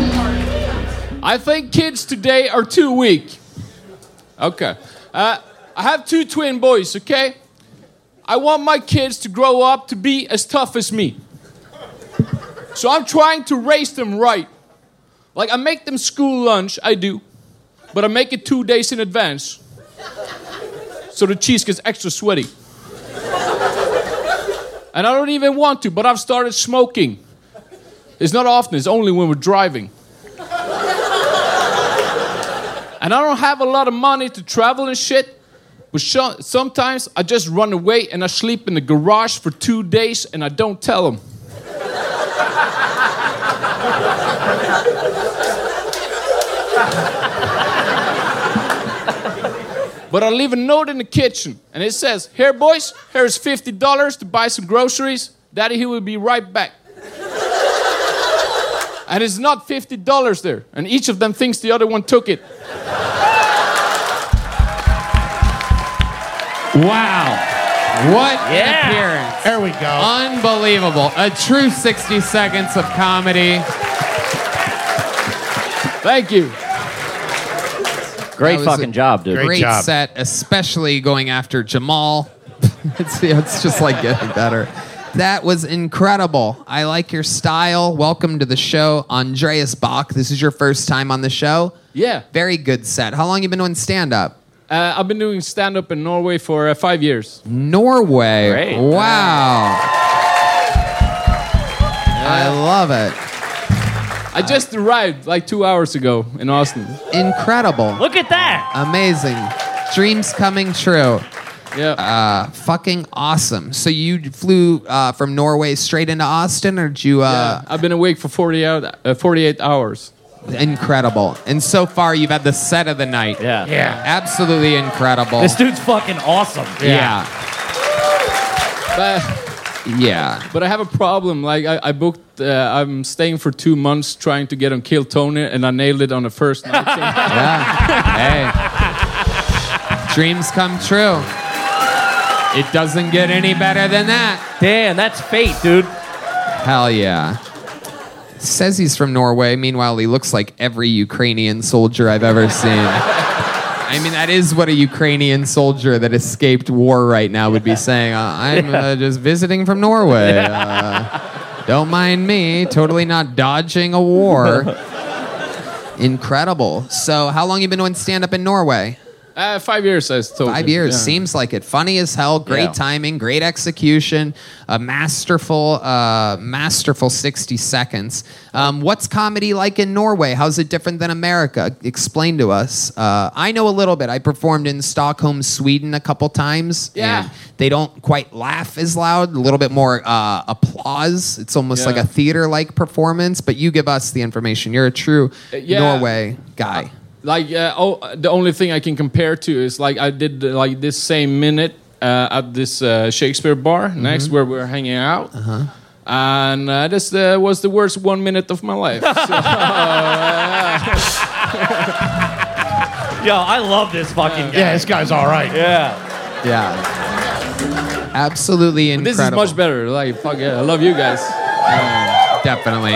I think kids today are too weak. Okay. I have 2 twin boys, okay? I want my kids to grow up to be as tough as me. So I'm trying to raise them right. Like, I make them school lunch, I do. But I make it 2 days in advance. So the cheese gets extra sweaty. And I don't even want to, but I've started smoking. It's not often, it's only when we're driving. And I don't have a lot of money to travel and shit. But sometimes I just run away and I sleep in the garage for 2 days and I don't tell them. But I leave a note in the kitchen and it says, "Here, boys, here's $50 to buy some groceries. Daddy, he will be right back." And it's not $50 there. And each of them thinks the other one took it. Wow. What an appearance. There we go. Unbelievable. A true 60 seconds of comedy. Thank you. Great That was fucking job, dude. Great job. set, especially going after Jamal. it's just like getting better. That was incredible. I like your style. Welcome to the show, Andreas Bach. This is your first time on the show. Yeah. Very good set. How long you been doing stand-up? I've been doing stand-up in Norway for 5 years. Norway. Great. Wow. I love it. I just arrived like 2 hours ago in Austin. Incredible. Look at that. Amazing. Dreams coming true. Yeah. Fucking awesome. So you flew from Norway straight into Austin, or did you? I've been awake for 48 hours. Incredible. And so far, you've had the set of the night. Yeah. Yeah. Absolutely incredible. This dude's fucking awesome. Yeah. But, Yeah. but I have a problem. Like I booked, I'm staying for 2 months trying to get on Kill Tony, and I nailed it on the first night. Yeah. Hey. Dreams come true. It doesn't get any better than that. Damn, that's fate, dude. Hell yeah. Says he's from Norway. Meanwhile, he looks like every Ukrainian soldier I've ever seen. I mean, that is what a Ukrainian soldier that escaped war right now would be saying. I'm just visiting from Norway. Don't mind me. Totally not dodging a war. Incredible. So how long you been doing stand-up in Norway? 5 years, I told you. 5 years. Yeah. Seems like it. Funny as hell. Great timing. Great execution. A masterful 60 seconds. What's comedy like in Norway? How's it different than America? Explain to us. I know a little bit. I performed in Stockholm, Sweden a couple times. Yeah. And they don't quite laugh as loud. A little bit more applause. It's almost like a theater-like performance. But you give us the information. You're a true Norway guy. The only thing I can compare to is like I did like this same minute at this Shakespeare bar next where we were hanging out. And this was the worst 1 minute of my life. So, Yo, I love this fucking guy. Yeah, this guy's all right. Yeah. Yeah. Absolutely incredible. this is much better. Like, fuck yeah, I love you guys. Definitely.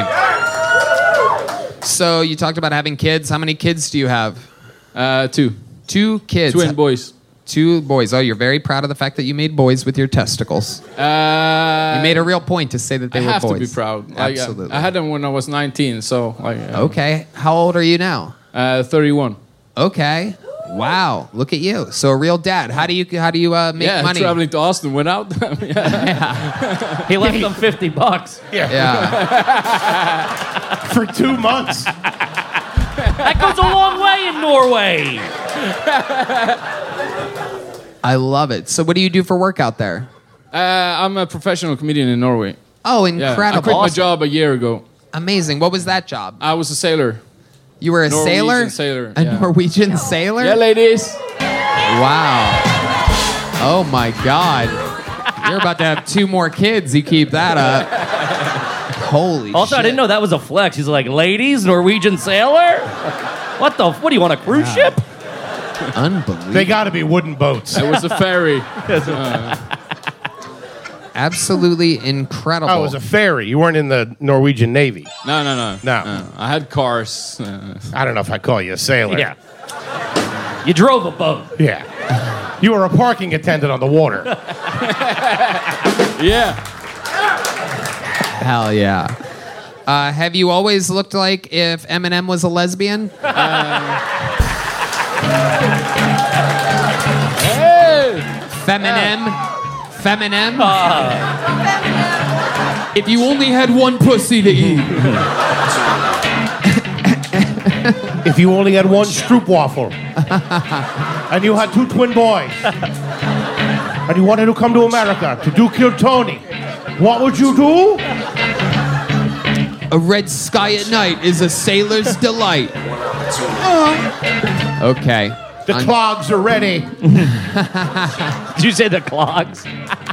So you talked about having kids. How many kids do you have? 2. 2 kids. Twin boys. 2 boys. Oh, you're very proud of the fact that you made boys with your testicles. You made a real point to say that they were boys. I have to be proud. Like, Absolutely. I had them when I was 19, so like. Okay. How old are you now? 31. Okay. Wow. Look at you. So a real dad. How do you make money? Traveling to Austin without them. He left them $50. Yeah. For 2 months. That goes a long way in Norway. I love it. So what do you do for work out there? I'm a professional comedian in Norway. Oh, Yeah, incredible. I quit my job a year ago. Amazing. What was that job? I was a sailor. You were a Norwegian sailor? sailor, A yeah. Norwegian sailor? Yeah, ladies. Wow. Oh my God. You're about to have 2 more kids. You keep that up. Holy Also, shit. I didn't know that was a flex. He's like, ladies, Norwegian sailor? What do you want, a cruise ship? Unbelievable. They got to be wooden boats. It was a ferry. Absolutely incredible. Oh, it was a ferry. You weren't in the Norwegian Navy. No. No. I had cars. I don't know if I call you a sailor. Yeah. You drove a boat. Yeah. You were a parking attendant on the water. Yeah. Hell yeah. Have you always looked like if Eminem was a lesbian? Hey. Feminem? If you only had one pussy to eat. If you only had one stroopwafel. And you had 2 twin boys. And you wanted to come to America to do Kill Tony. What would you do? A red sky at night is a sailor's delight. Okay. The clogs are ready. Did you say the clogs?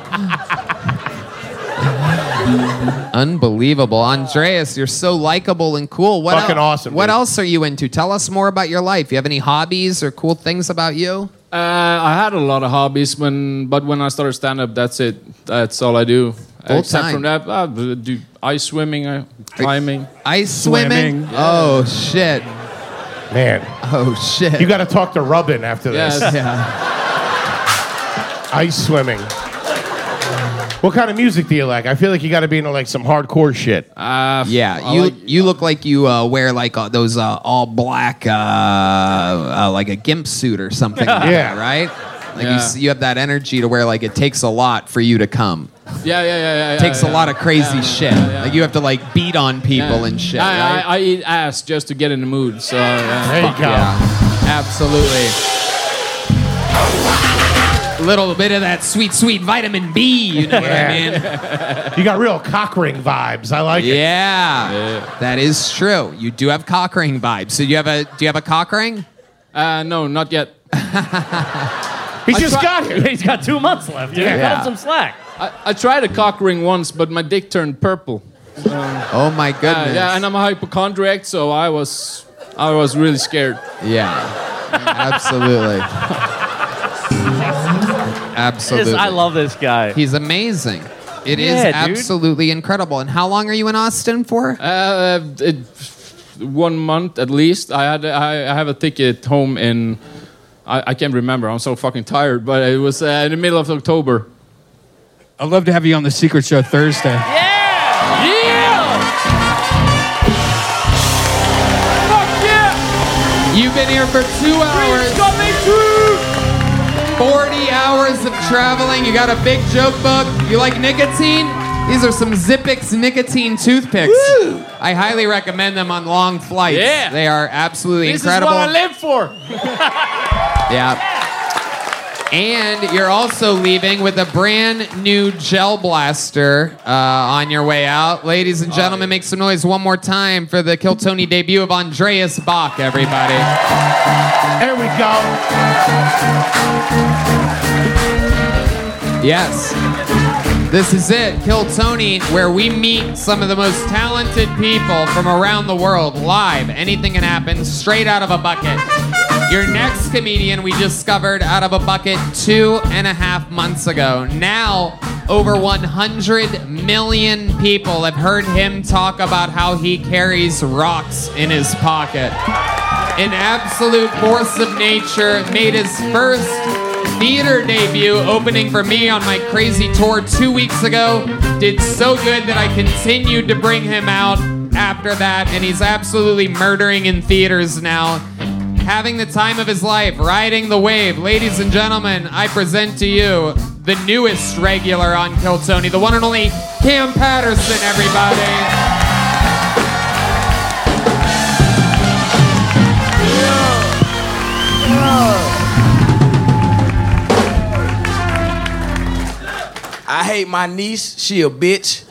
Unbelievable. Andreas, you're so likable and cool. Fucking awesome, What dude. else are you into? Tell us more about your life. You have any hobbies or cool things about you? I had a lot of hobbies, but when I started stand-up, that's it. That's all I do. Except time. from that, I do ice swimming, climbing. Ice swimming? Oh, shit. Man. Oh, shit. You got to talk to Rubbin after this. Yes. Yeah. Ice swimming. What kind of music do you like? I feel like you got to be into like some hardcore shit. Yeah, you look like you wear like those all black, like a gimp suit or something like Yeah. that, right? Like Yeah. you have that energy to where like it takes a lot for you to come. Yeah. It takes a lot of crazy shit. yeah. Like you have to like beat on people and shit, right? I eat ass just to get in the mood. So There you go. Yeah, absolutely. A little bit of that sweet, sweet vitamin B, you know what I mean? You got real cock ring vibes. I like it. Yeah, that is true. You do have cock ring vibes. So do you have a cock ring? No, not yet. He just got here. He's got 2 months left. You Yeah. cut him some slack. I tried a cock ring once, but my dick turned purple. Oh my goodness. Yeah, and I'm a hypochondriac, so I was really scared. Yeah, absolutely. Absolutely. I love this guy. He's amazing. It is Yeah, dude. absolutely incredible. And how long are you in Austin for? 1 month at least. I have a ticket home in. I can't remember. I'm so fucking tired. But it was in the middle of October. I'd love to have you on the Secret Show Thursday. Yeah! Fuck yeah! You've been here for 2 hours. Coming true! 40 hours of traveling. You got a big joke book. You like nicotine? These are some Zippix nicotine toothpicks. Woo! I highly recommend them on long flights. Yeah. They are absolutely This incredible. is what I live for. Yeah. And you're also leaving with a brand new gel blaster on your way out. Ladies and gentlemen, make some noise one more time for the Kill Tony debut of Andreas Bach, everybody. There we go. Yes. This is it, Kill Tony, where we meet some of the most talented people from around the world live. Anything can happen, straight out of a bucket. Your next comedian we discovered out of a bucket 2.5 months ago. Now, over 100 million people have heard him talk about how he carries rocks in his pocket. An absolute force of nature, made his first theater debut opening for me on my crazy tour 2 weeks ago. Did so good that I continued to bring him out after that, and he's absolutely murdering in theaters now. Having the time of his life, riding the wave. Ladies and gentlemen, I present to you the newest regular on Kill Tony, the one and only Cam Patterson, everybody. I hate my niece. She a bitch.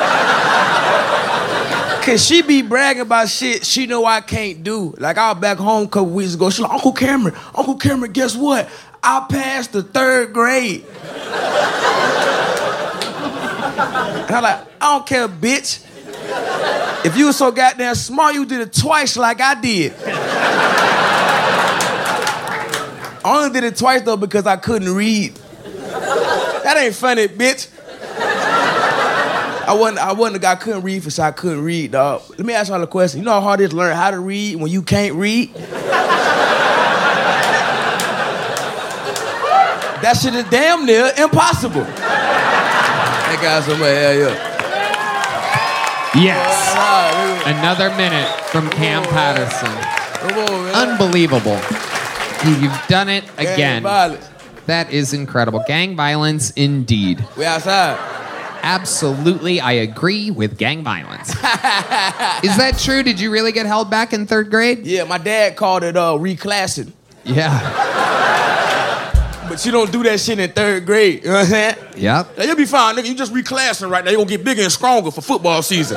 Cause she be bragging about shit she know I can't do. Like I was back home a couple weeks ago. She like, Uncle Cameron, guess what? I passed the 3rd grade. And I'm like, I don't care, bitch. If you were so goddamn smart, you did it twice like I did. I only did it twice though because I couldn't read. That ain't funny, bitch. I couldn't read for so I couldn't read, dog. Let me ask y'all a question. You know how hard it is to learn how to read when you can't read? That shit is damn near impossible. That guy somewhere, hell yeah. Yes. Another minute from Cam Patterson. Come on, man. Unbelievable. You've done it again. Gang violence. That is incredible. Gang violence indeed. We outside. Absolutely, I agree with gang violence. Is that true? Did you really get held back in 3rd grade? Yeah, my dad called it reclassing. Yeah. But you don't do that shit in 3rd grade. You know what I'm saying? Yep. Now, you'll be fine, nigga. You just reclassing right now. You're gonna get bigger and stronger for football season.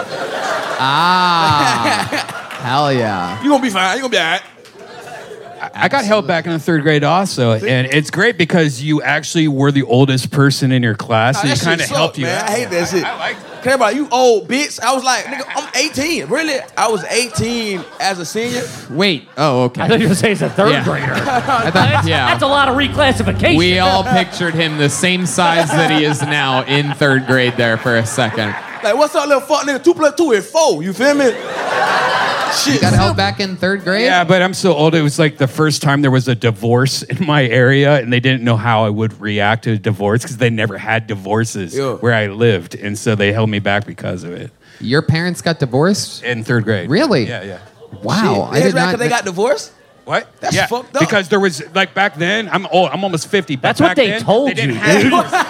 Hell yeah. You gonna be fine. You gonna be all right. I got held back in the 3rd grade also, and it's great because you actually were the oldest person in your class, so Nah, it that kind of shit helped suck, you man. out. I hate that shit. I like Care about you old bitch. I was like, nigga, I'm 18. Really? I was 18 as a senior. Wait. Oh, okay. I thought you were saying he's a 3rd grader. I thought, That's a lot of reclassification. We all pictured him the same size that he is now in 3rd grade there for a second. Like, what's up, little fuck nigga? 2 + 2 is 4. You feel me? Shit. You got held back in 3rd grade? Yeah, but I'm so old. It was like the first time there was a divorce in my area, and they didn't know how I would react to a divorce because they never had divorces where I lived, and so they held me back because of it. Your parents got divorced? In 3rd grade. Really? Yeah. Wow. Shit. Because they got divorced? What? That's fucked up. Because there was, like, back then, I'm old. I'm almost 50. But That's what back they then, told they didn't you, have dude.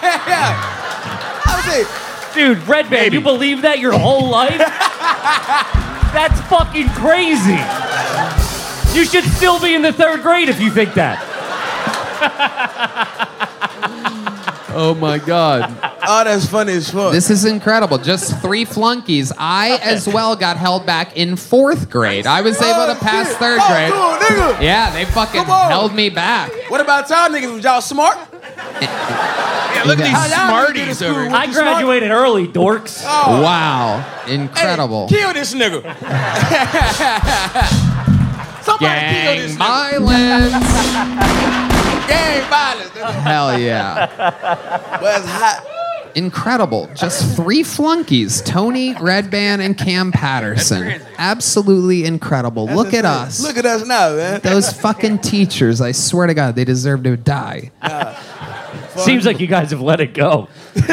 I would say, Dude, Red Band, you believe that your whole life? That's fucking crazy. You should still be in the 3rd grade if you think that. Oh my God. Oh, that's funny as fuck. This is incredible. Just 3 flunkies. I as well got held back in 4th grade. I was able to pass 3rd grade. Cool, nigga. Yeah, they fucking held me back. What about y'all niggas? Was y'all smart? Yeah, look at How these y'all smarties niggas over here. school? I graduated early, dorks. Oh. Wow. Incredible. Hey, kill this nigga. Somebody kill this Gang nigga. violence. Gang violence. Nigga. Hell yeah. Well, it's hot. Incredible. Just 3 flunkies. Tony, Red Band, and Cam Patterson. Absolutely incredible. Look at us. Look at us now, man. Those fucking teachers, I swear to God, they deserve to die. Seems like you guys have let it go.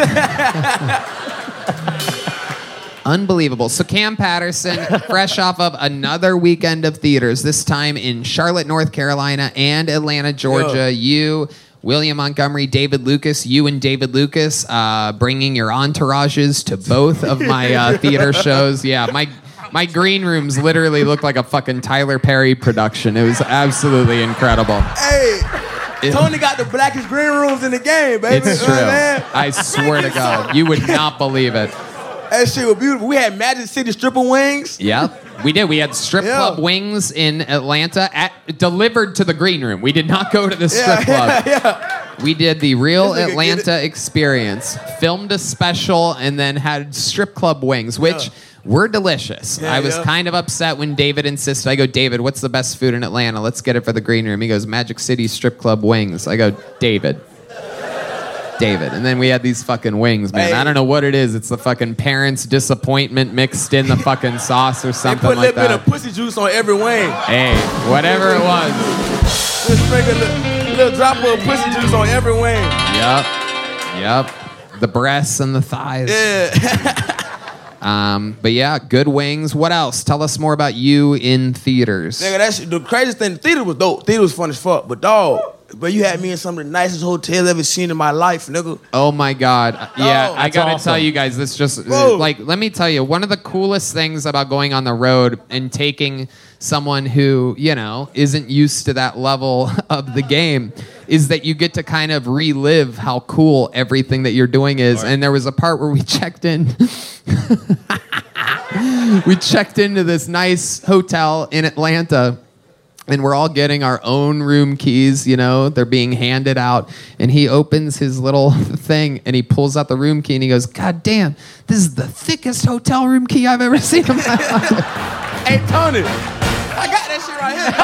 Unbelievable. So Cam Patterson, fresh off of another weekend of theaters, this time in Charlotte, North Carolina and Atlanta, Georgia. You, William Montgomery, David Lucas, you and David Lucas bringing your entourages to both of my theater shows. Yeah, my green rooms literally looked like a fucking Tyler Perry production. It was absolutely incredible. Hey, Tony got the blackest green rooms in the game, baby. It's You true. know what I'm saying? I swear to God, you would not believe it. That shit was beautiful. We had Magic City stripper wings. Yep. We did. We had strip club wings in Atlanta delivered to the green room. We did not go to the strip club. We did the real Atlanta experience, filmed a special, and then had strip club wings, which were delicious. I was kind of upset when David insisted. I go, David, what's the best food in Atlanta? Let's get it for the green room. He goes, Magic City strip club wings. I go, David. And then we had these fucking wings, man. Hey. I don't know what it is. It's the fucking parents' disappointment mixed in the fucking sauce or They something put a like little bit that. of pussy juice on every wing. Hey, whatever it was. Just sprinkle a little drop of pussy juice on every wing. Yep. The breasts and the thighs. Yeah. But yeah, good wings. What else? Tell us more about you in theaters. Nigga, that's the craziest thing. The theater was dope. Theater was fun as fuck. But dog, you had me in some of the nicest hotels I've ever seen in my life, nigga. Oh my God. Yeah, I that's gotta awesome. tell you guys, this just, Whoa. let me tell you, one of the coolest things about going on the road and taking someone who, isn't used to that level of the game is that you get to kind of relive how cool everything that you're doing is. And there was a part where we checked in. We checked into this nice hotel in Atlanta. And we're all getting our own room keys, they're being handed out. And he opens his little thing and he pulls out the room key and he goes, God damn, this is the thickest hotel room key I've ever seen in my life. Hey, Tony, I got that shit right here.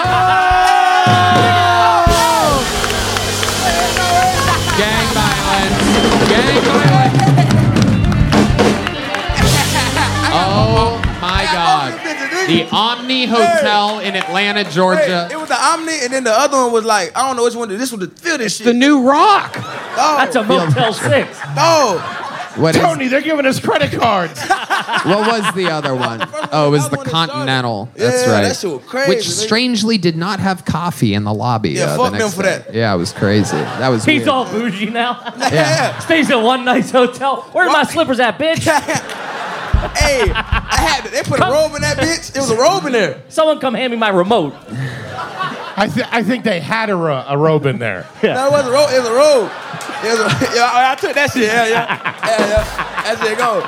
Gang violence. Oh my God. The Omni Hotel in Atlanta, Georgia. Wait, it was the Omni, and then the other one was like, I don't know which one. This was the field. This shit. The New Rock. That's a Motel 6. No. Tony, they're giving us credit cards. What was the other one? Oh, it was the Continental. That's Yeah, right. that shit was crazy, Which nigga. strangely did not have coffee in the lobby. Yeah, the fuck next them for day. that. Yeah, it was crazy. That was He's weird. all bougie now. Yeah. Stays at one nice hotel. Where are my slippers at, bitch? Hey, they put a robe in that bitch. There was a robe in there. Someone come hand me my remote. I think they had a robe in there. No, it wasn't a robe. It was a robe. I took that shit. Yeah. That's it. Go.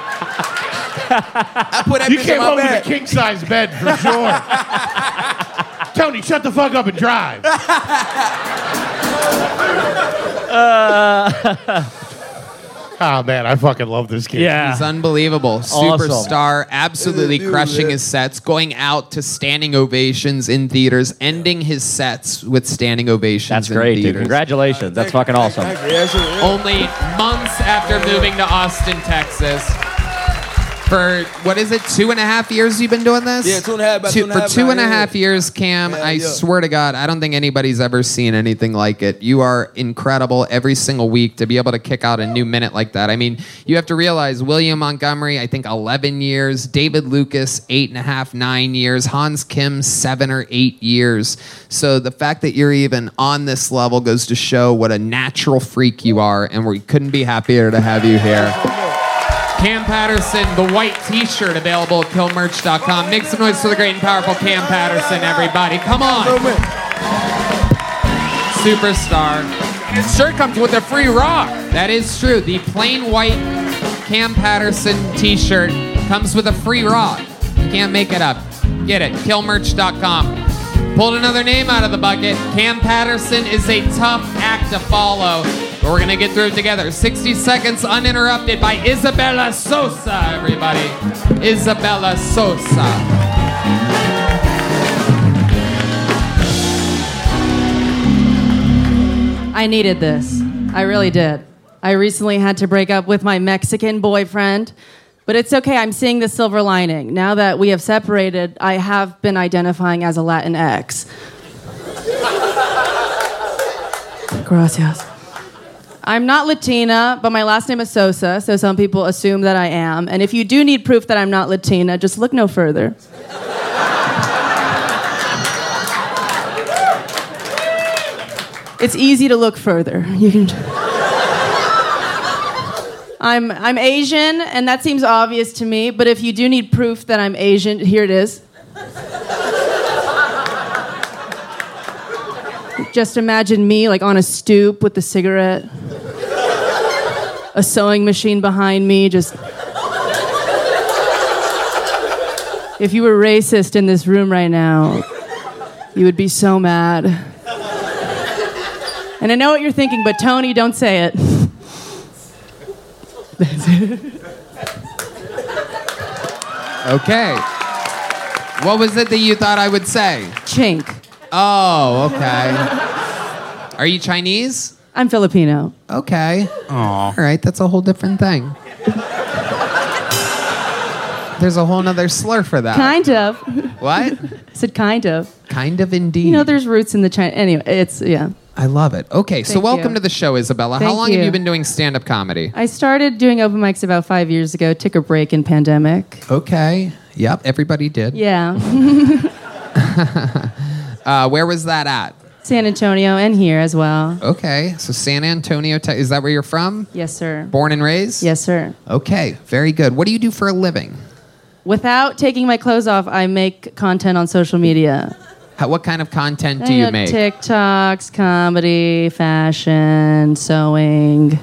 I put that You bitch came in my home bag. with a king-size bed for sure. Tony, shut the fuck up and drive. Oh, man, I fucking love this kid. He's unbelievable. Awesome. Superstar, absolutely Dude, crushing yeah. his sets, going out to standing ovations in theaters, ending his sets with standing ovations That's in great, dude. theaters. Congratulations. That's fucking awesome. Only months after moving to Austin, Texas. For, what is it, 2.5 years you've been doing this? Yeah, 2.5, about 2.5 For two and a now, half years, Cam, I swear to God, I don't think anybody's ever seen anything like it. You are incredible every single week to be able to kick out a new minute like that. I mean, you have to realize William Montgomery, I think 11 years, David Lucas, 8.5, 9 years, Hans Kim, 7 or 8 years. So the fact that you're even on this level goes to show what a natural freak you are, and we couldn't be happier to have you here. Cam Patterson, the white t-shirt available at killmerch.com. Make some noise for the great and powerful Cam Patterson, everybody. Come on. Superstar. His shirt comes with a free rock. That is true. The plain white Cam Patterson t-shirt comes with a free rock. You can't make it up. Get it. Killmerch.com. Pulled another name out of the bucket. Cam Patterson is a tough act to follow. But we're going to get through it together. 60 seconds uninterrupted by Isabella Sosa, everybody. Isabella Sosa. I needed this. I really did. I recently had to break up with my Mexican boyfriend, but it's okay. I'm seeing the silver lining. Now that we have separated, I have been identifying as a Latinx. Gracias. I'm not Latina, but my last name is Sosa, so some people assume that I am. And if you do need proof that I'm not Latina, just look no further. It's easy to look further. You can. I'm Asian, and that seems obvious to me. But if you do need proof that I'm Asian, here it is. Just imagine me like on a stoop with a cigarette, a sewing machine behind me. Just. If you were racist in this room right now, you would be so mad. And I know what you're thinking, but Tony, don't say it. Okay. What was it that you thought I would say? Chink. Oh, okay. Are you Chinese? I'm Filipino. Okay. All right, that's a whole different thing. There's a whole nother slur for that. Kind of. What? I said kind of. Kind of indeed. You know, there's roots in the China. Anyway, it's, yeah. I love it. Okay, so Thank welcome you. to the show, Isabella. How Thank long have you. you been doing stand-up comedy? I started doing open mics about 5 years ago, took a break in pandemic. Okay. Yep, everybody did. Yeah. Where was that at? San Antonio and here as well. Okay, so San Antonio, is that where you're from? Yes, sir. Born and raised? Yes, sir. Okay, very good. What do you do for a living? Without taking my clothes off, I make content on social media. What kind of content do you make? TikToks, comedy, fashion, sewing.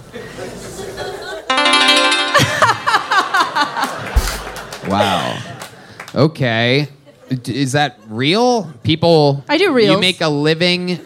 Wow. Okay. Is that real? People. I do reels. You make a living.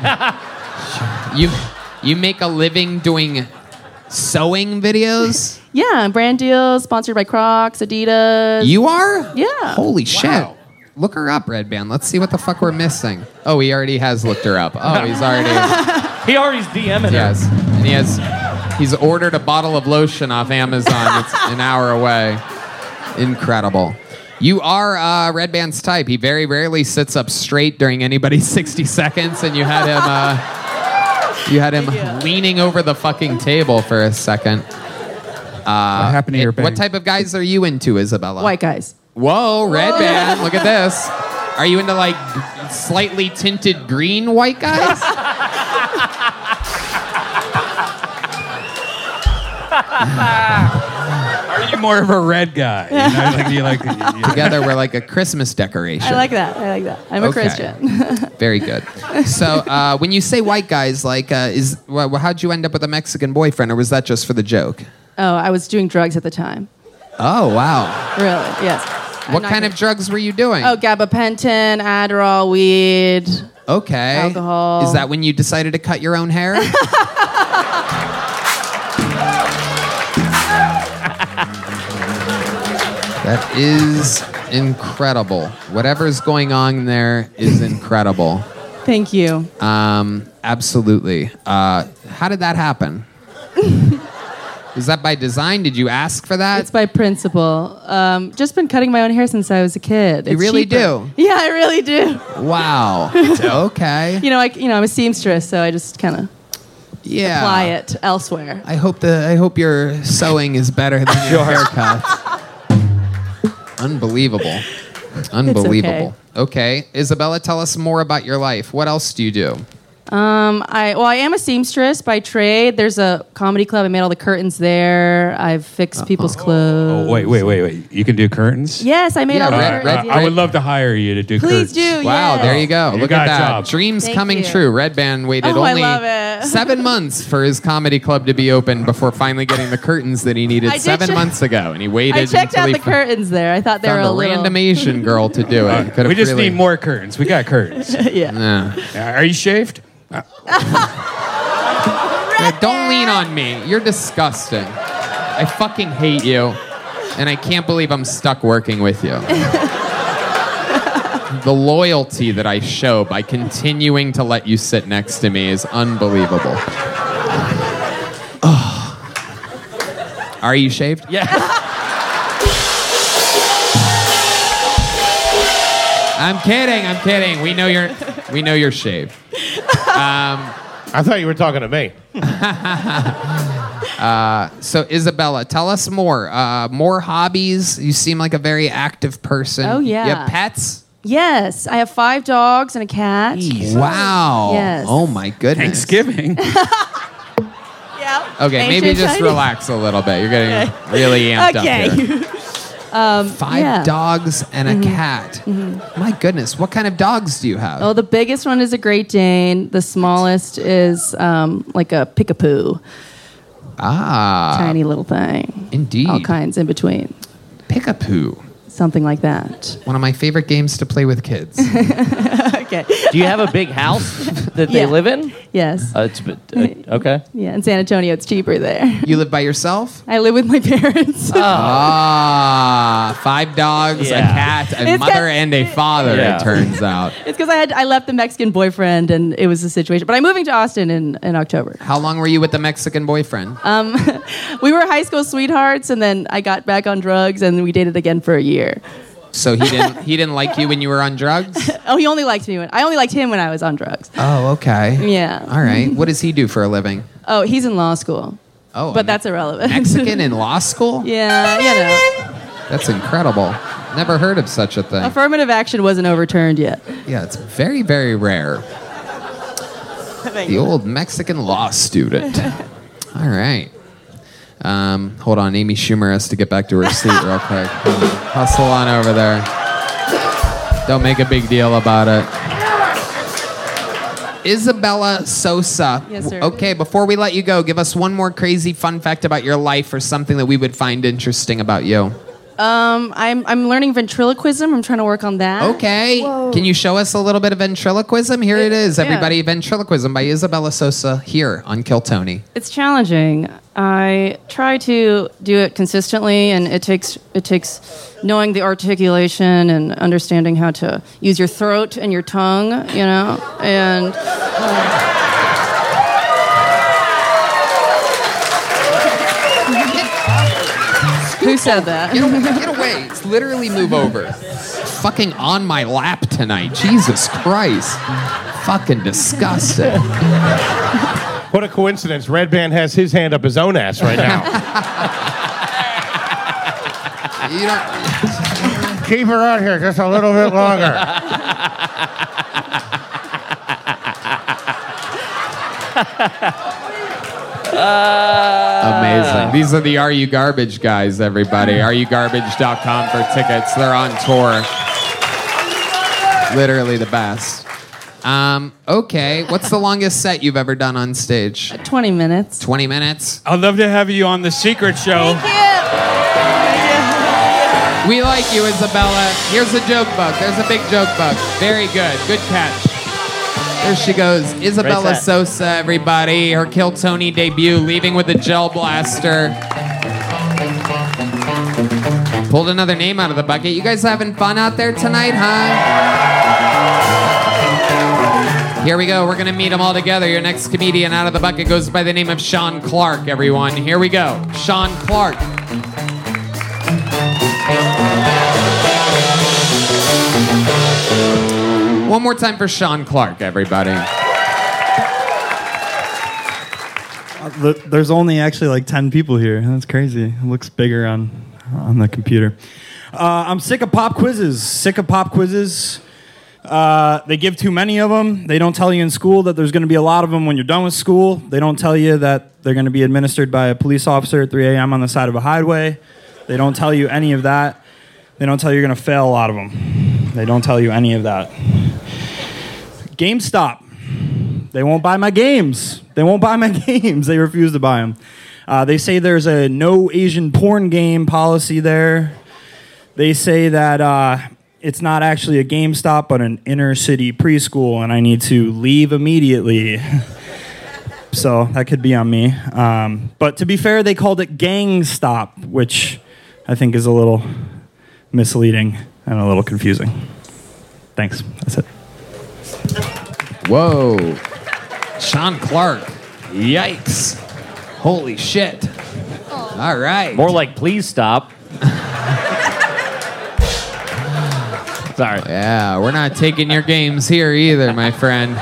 you make a living doing sewing videos? Yeah, brand deals sponsored by Crocs, Adidas. You are? Yeah. Holy shit. Look her up, Red Band. Let's see what the fuck we're missing. Oh, he already has looked her up. Oh, he's already. He already's DMing her. Yes. And he's ordered a bottle of lotion off Amazon. It's an hour away. Incredible. You are Red Band's type. He very rarely sits up straight during anybody's 60 seconds, and you had him You had him leaning over the fucking table for a second. What happened to your bang? What type of guys are you into, Isabella? White guys. Whoa, red band. Look at this. Are you into like slightly tinted green white guys? Are you more of a red guy? Together we're like a Christmas decoration. I like that. I'm a Christian. Very good. So when you say white guys, like, how'd you end up with a Mexican boyfriend, or was that just for the joke? Oh, I was doing drugs at the time. Oh, wow. Really? Yes. What kind of drugs were you doing? Oh, gabapentin, Adderall, weed. Okay. Alcohol. Is that when you decided to cut your own hair? That is incredible. Whatever's going on there is incredible. Thank you. Absolutely. How did that happen? Is that by design? Did you ask for that? It's by principle. Just been cutting my own hair since I was a kid. You really do? Yeah, I really do. Wow. Okay. I'm a seamstress, so I just kind of apply it elsewhere. I hope your sewing is better than your haircut. Unbelievable. Unbelievable. Okay. Isabella, tell us more about your life. What else do you do? I am a seamstress by trade. There's a comedy club. I made all the curtains there. I've fixed people's clothes. Oh, wait. You can do curtains? Yes, I made all the curtains. I would love to hire you to do curtains. Please do, Wow, there you go. You Look got at a that. job. Dreams Thank coming you. true. Red Band waited I only love it. 7 months for his comedy club to be open before finally getting the curtains that he needed I did 7 check- moned ago. And he waited I checked until out he the curtains there. I thought they were found a a little... random Asian girl to do it. Could've We just really- need more curtains. We got curtains. Yeah. Are you shaved? Yeah, don't lean on me. You're disgusting. I fucking hate you. And I can't believe I'm stuck working with you. The loyalty that I show by continuing to let you sit next to me is unbelievable. Are you shaved? Yeah. I'm kidding. We know you're shaved. I thought you were talking to me. So Isabella, tell us more. More hobbies. You seem like a very active person. Oh, yeah. You have pets? Yes, I have 5 dogs and a cat. Wow. Yes. Oh my goodness. Thanksgiving. Yeah. Okay, maybe Ancient just Chinese. relax a little bit. You're getting really amped up here. 5 dogs and a cat. My goodness, what kind of dogs do you have? Oh, the biggest one is a Great Dane. The smallest is like a Pickapoo. Tiny little thing. Indeed. All kinds in between. Pickapoo. Something like that. One of my favorite games to play with kids. Okay. Do you have a big house that they Yeah. live in? Yes. Okay. Yeah, in San Antonio, it's cheaper there. You live by yourself? I live with my parents. 5 dogs, a Yeah. cat, a It's mother, got- and a father, Yeah. it turns out. It's because I left the Mexican boyfriend and it was a situation. But I'm moving to Austin in October. How long were you with the Mexican boyfriend? We were high school sweethearts, and then I got back on drugs, and we dated again for a year. So he didn't like you when you were on drugs? Oh, he only liked me I only liked him when I was on drugs. Oh, okay. Yeah. All right. What does he do for a living? Oh, he's in law school. Oh, But that's irrelevant. Mexican in law school? Yeah, you know. That's incredible. Never heard of such a thing. Affirmative action wasn't overturned yet. Yeah, it's very, very rare. The old Mexican law student. All right. Hold on, Amy Schumer has to get back to her seat real quick. Hustle on over there. Don't make a big deal about it. Isabella Sosa. Yes, sir. Okay, before we let you go, give us one more crazy fun fact about your life or something that we would find interesting about you. I'm learning ventriloquism. I'm trying to work on that. Okay. Can you show us a little bit of ventriloquism? Here it is, everybody. Ventriloquism by Isabella Sosa here on Kill Tony. It's challenging. I try to do it consistently, and it takes knowing the articulation and understanding how to use your throat and your tongue, you know, and. Who said that? Get away. It's literally move over. Fucking on my lap tonight. Jesus Christ. Fucking disgusting. What a coincidence. Red Band has his hand up his own ass right now. You don't. Keep her out here just a little bit longer. Amazing. These are the Are You Garbage guys, everybody. AreYouGarbage.com for tickets. They're on tour. Literally the best. Okay, what's the longest set you've ever done on stage? 20 minutes. 20 minutes? I'd love to have you on The Secret Show. We like you, Isabella. Here's a joke book. There's a big joke book. Very good. Good catch. There she goes. Isabella Sosa, everybody. Her Kill Tony debut, leaving with a gel blaster. Pulled another name out of the bucket. You guys having fun out there tonight, huh? Here we go. We're going to meet them all together. Your next comedian out of the bucket goes by the name of Sean Clark, everyone. Here we go. Sean Clark. One more time for Sean Clark, everybody. There's only actually like 10 people here. That's crazy. It looks bigger on the computer. I'm sick of pop quizzes. They give too many of them. They don't tell you in school that there's going to be a lot of them when you're done with school. They don't tell you that they're going to be administered by a police officer at 3 a.m. on the side of a highway. They don't tell you any of that. They don't tell you you're going to fail a lot of them. They don't tell you any of that. GameStop. They won't buy my games. They refuse to buy them. They say there's a no Asian porn game policy there. They say that it's not actually a GameStop, but an inner city preschool, and I need to leave immediately. So that could be on me. But to be fair, they called it GangStop, which I think is a little misleading and a little confusing. Thanks. That's it. Whoa. Sean Clark. Yikes. Holy shit. All right. More like, please stop. Sorry. Yeah, we're not taking your games here either, my friend.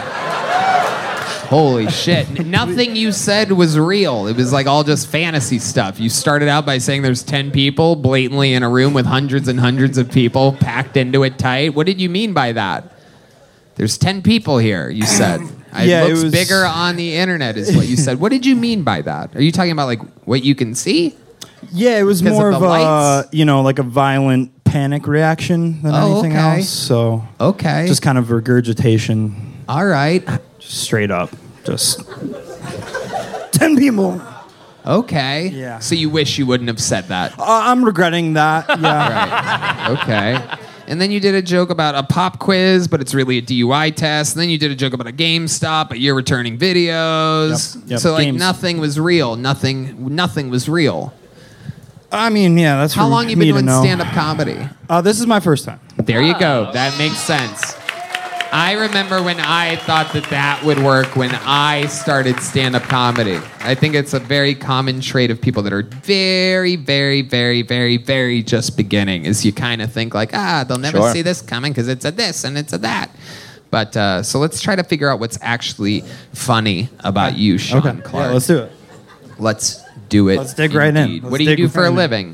Holy shit. Nothing you said was real. It was like all just fantasy stuff. You started out by saying there's 10 people blatantly in a room with hundreds and hundreds of people packed into it tight. What did you mean by that? There's 10 people here, you said. Yeah, it looks it was bigger on the internet is what you said. What did you mean by that? Are you talking about like what you can see? Yeah, it was more of lights? like a violent panic reaction than anything else. So just kind of regurgitation. All right. Just straight up. Just 10 people. Okay. Yeah. So you wish you wouldn't have said that. I'm regretting that. Yeah. Right. Okay. And then you did a joke about a pop quiz, but it's really a DUI test. And then you did a joke about a GameStop, but you're returning videos. Yep. So like Games. nothing was real. Nothing was real. I mean, yeah, that's How for long you me been to doing know. stand-up comedy? This is my first time. There you go. That makes sense. I remember when I thought that would work when I started stand-up comedy. I think it's a very common trait of people that are very, very, very, very, very just beginning is you kind of think like, they'll never see this coming because it's a this and it's a that. But so let's try to figure out what's actually funny about you, Sean Clark. Yeah, let's do it. Let's do it. Let's dig right in. What do you do for a living?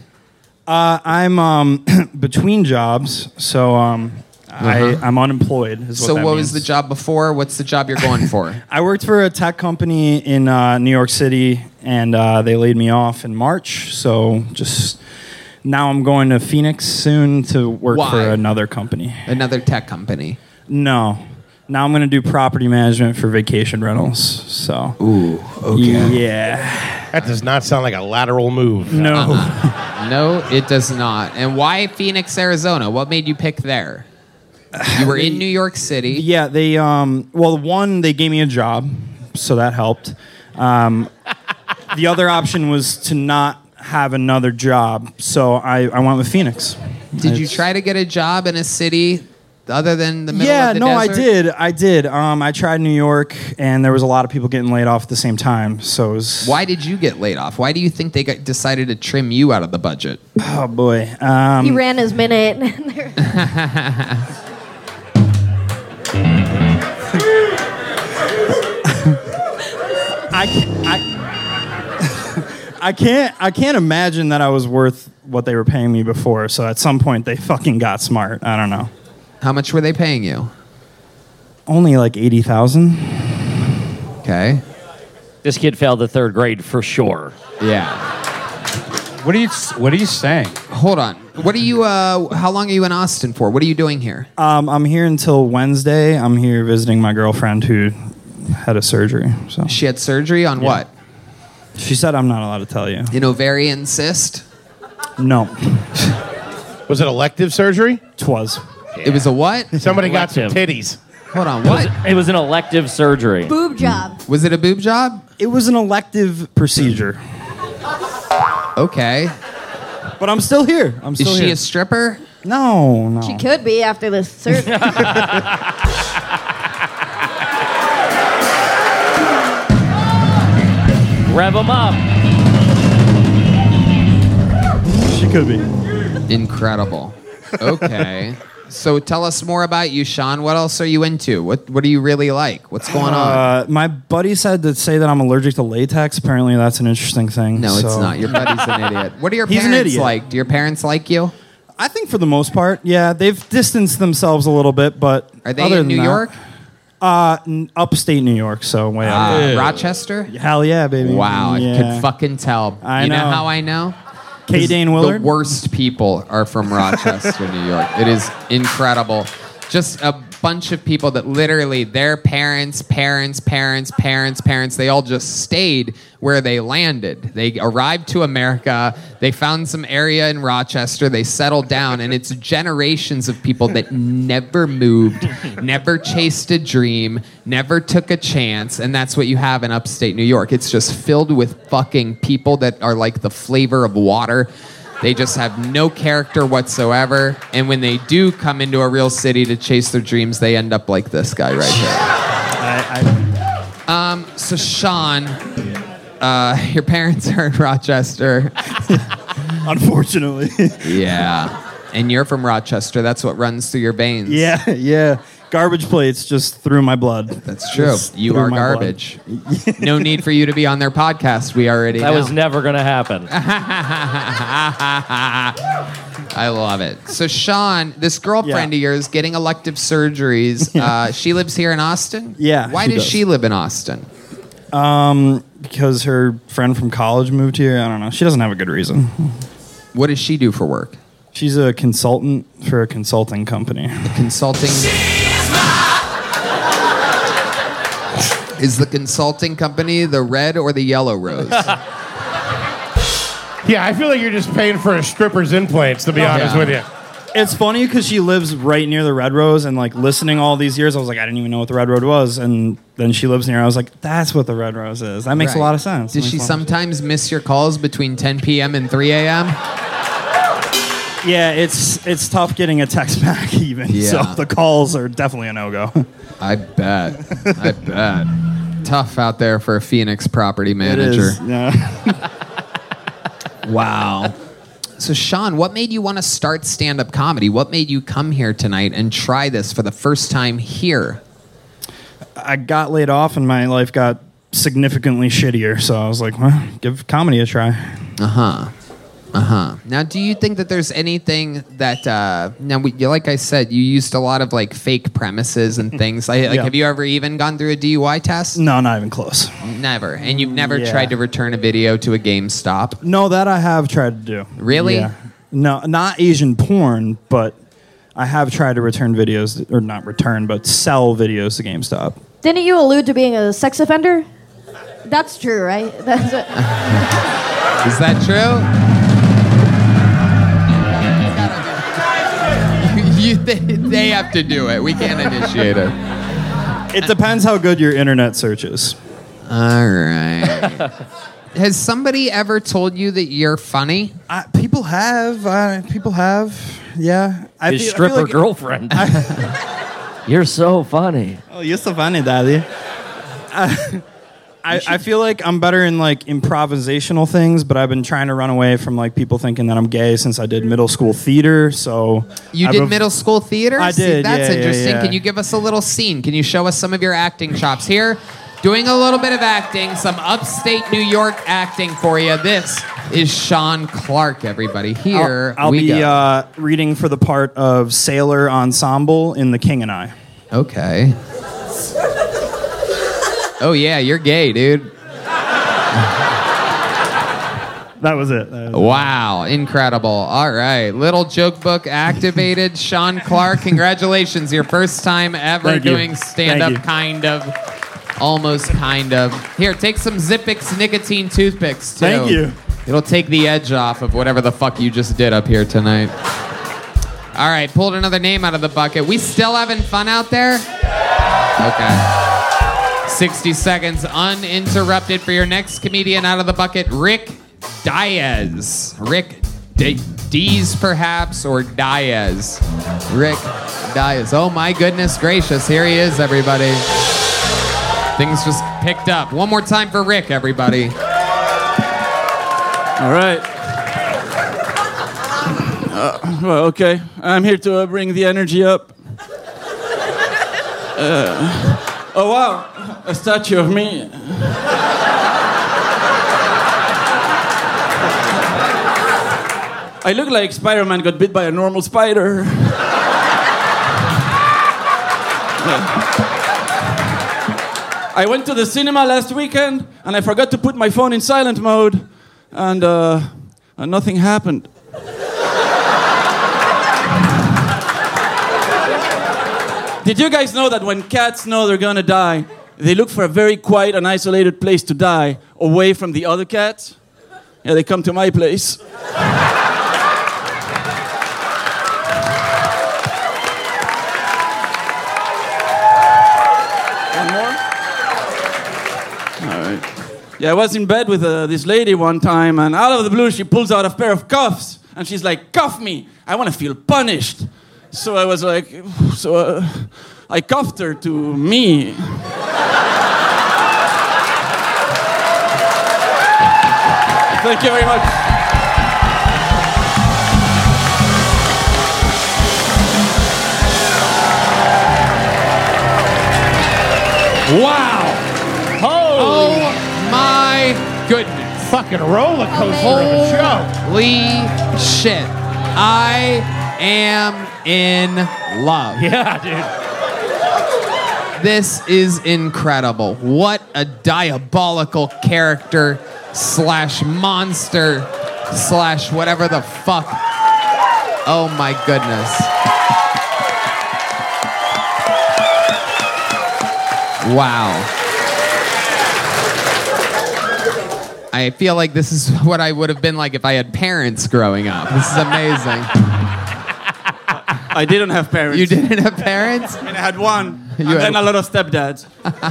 I'm between jobs, so I'm unemployed. Is what So that what means. was the job before? What's the job you're going for? I worked for a tech company in New York City, and they laid me off in March. So just now I'm going to Phoenix soon to work Why? for another company. Another tech company. No. Now I'm going to do property management for vacation rentals. So. Ooh, okay. Yeah. That does not sound like a lateral move. No. No, it does not. And why Phoenix, Arizona? What made you pick there? You were in New York City. Yeah, they they gave me a job, so that helped. The other option was to not have another job, so I went with Phoenix. Did you try to get a job in a city other than the middle of the desert? I did. I tried New York, and there was a lot of people getting laid off at the same time. So it was... Why did you get laid off? Why do you think they decided to trim you out of the budget? Oh boy. He ran his minute. I can't imagine that I was worth what they were paying me before. So at some point they fucking got smart. I don't know. How much were they paying you? Only like 80,000. Okay. This kid failed the third grade for sure. Yeah. What are you saying? Hold on. What are you? How long are you in Austin for? What are you doing here? I'm here until Wednesday. I'm here visiting my girlfriend who had a surgery. So She had surgery on what? she said I'm not allowed to tell you. An ovarian cyst? No. Was it elective surgery? Twas. It was a what? Somebody got some Elective. titties. Hold on. What? It was an elective surgery. Boob job. Was it a boob job? It was an elective procedure. Okay. But I'm still here. I'm Is still she here. a stripper? No. She could be after this surgery. Rev them up. She could be. Incredible. Okay. So tell us more about you, Sean. What else are you into? What do you really like? What's going on? My buddy said to say that I'm allergic to latex. Apparently, that's an interesting thing. No, it's so- not. Your buddy's an idiot. What are your He's an parents idiot. like? Do your parents like you? I think for the most part, yeah. They've distanced themselves a little bit, but Are they other in than New that- York? Upstate New York, so way out. Rochester? Hell yeah, baby. Wow, I Yeah. could fucking tell. I you know know. how I know? K. 'Cause Dane Willard? The worst people are from Rochester, New York. It is incredible. Just a bunch of people that literally their parents, they all just stayed where they landed. They arrived to America. They found some area in Rochester. They settled down, and it's generations of people that never moved, never chased a dream, never took a chance, and that's what you have in upstate New York. It's just filled with fucking people that are like the flavor of water. They just have no character whatsoever. And when they do come into a real city to chase their dreams, they end up like this guy right here. So Sean, your parents are in Rochester. Unfortunately. Yeah. And you're from Rochester. That's what runs through your veins. Yeah, yeah. Garbage plates just through my blood. That's true. Just You through are my garbage. No need for you to be on their podcast. We already That know. was never going to happen. I love it. So, Sean, this girlfriend of yours getting elective surgeries, she lives here in Austin? Yeah, Why she does does. she live in Austin? Because her friend from college moved here. I don't know. She doesn't have a good reason. What does she do for work? She's a consultant for a consulting company. Consulting. Is the consulting company the red or the yellow rose? Yeah, I feel like you're just paying for a stripper's implants, to be honest Yeah. with you. It's funny because she lives right near the Red Rose, and like listening all these years, I was like, I didn't even know what the Red Road was, and then she lives near. I was like, that's what the Red Rose is. That makes a Right. lot of sense. Does That she makes a lot of sometimes miss your calls between 10 p.m. and 3 a.m.? Yeah, it's tough getting a text back even. Yeah. So the calls are definitely a no-go. I bet. I bet. Tough out there for a Phoenix property manager. It is. Yeah. Wow. So, Sean, what made you want to start stand-up comedy? What made you come here tonight and try this for the first time here? I got laid off and my life got significantly shittier. So I was like, well, give comedy a try. Uh-huh. Uh-huh. Now, do you think that there's anything that, like I said, you used a lot of like fake premises and things. Like, Yeah. have you ever even gone through a DUI test? No, not even close. Never. And you've never Yeah. tried to return a video to a GameStop? No, that I have tried to do. Really? Yeah. No, not Asian porn, but I have tried to return videos, or not return, but sell videos to GameStop. Didn't you allude to being a sex offender? That's true, right? That's it. Is that true? They have to do it. We can't initiate it. It depends how good your internet search is. All right. Has somebody ever told you that you're funny? People have. Yeah. His stripper girlfriend. You're so funny. Oh, you're so funny, Daddy. I feel like I'm better in like improvisational things, but I've been trying to run away from like people thinking that I'm gay since I did middle school theater. So You did middle school theater? I See, did, that's yeah, interesting. yeah. Can you give us a little scene? Can you show us some of your acting chops? Here, Doing a little bit of acting, some upstate New York acting for you. This is Sean Clark, everybody. Here I'll we be go. reading for the part of Sailor Ensemble in The King and I. Okay. Oh, yeah, you're gay, dude. That was it. Wow, incredible. All right, little joke book activated. Sean Clark, congratulations. Your first time ever Thank you. doing stand-up, Thank you. kind of. Almost kind of. Here, take some Zippix nicotine toothpicks, too. Thank you. It'll take the edge off of whatever the fuck you just did up here tonight. All right, pulled another name out of the bucket. We still having fun out there? Okay. 60 seconds uninterrupted for your next comedian out of the bucket, Rick Diaz. Rick Dees, perhaps, or Diaz. Rick Diaz. Oh, my goodness gracious. Here he is, everybody. Things just picked up. One more time for Rick, everybody. All right. Well, okay. I'm here to bring the energy up. Oh, wow. A statue of me. I look like Spider-Man got bit by a normal spider. I went to the cinema last weekend and I forgot to put my phone in silent mode, and nothing happened. Did you guys know that when cats know they're gonna die, they look for a very quiet and isolated place to die, away from the other cats? Yeah, they come to my place. One more? All right. Yeah, I was in bed with this lady one time, and out of the blue, she pulls out a pair of cuffs, and she's like, "Cuff me. I want to feel punished." So I was like, I cuffed her to me. Thank you very much. Wow. Oh my goodness. Fucking roller coaster of a show. Holy shit. I am in love. Yeah, dude. This is incredible. What a diabolical character slash monster slash whatever the fuck. Oh my goodness. Wow. I feel like this is what I would have been like if I had parents growing up. This is amazing. I didn't have parents. You didn't have parents? I mean, I had one, and had then a lot of stepdads.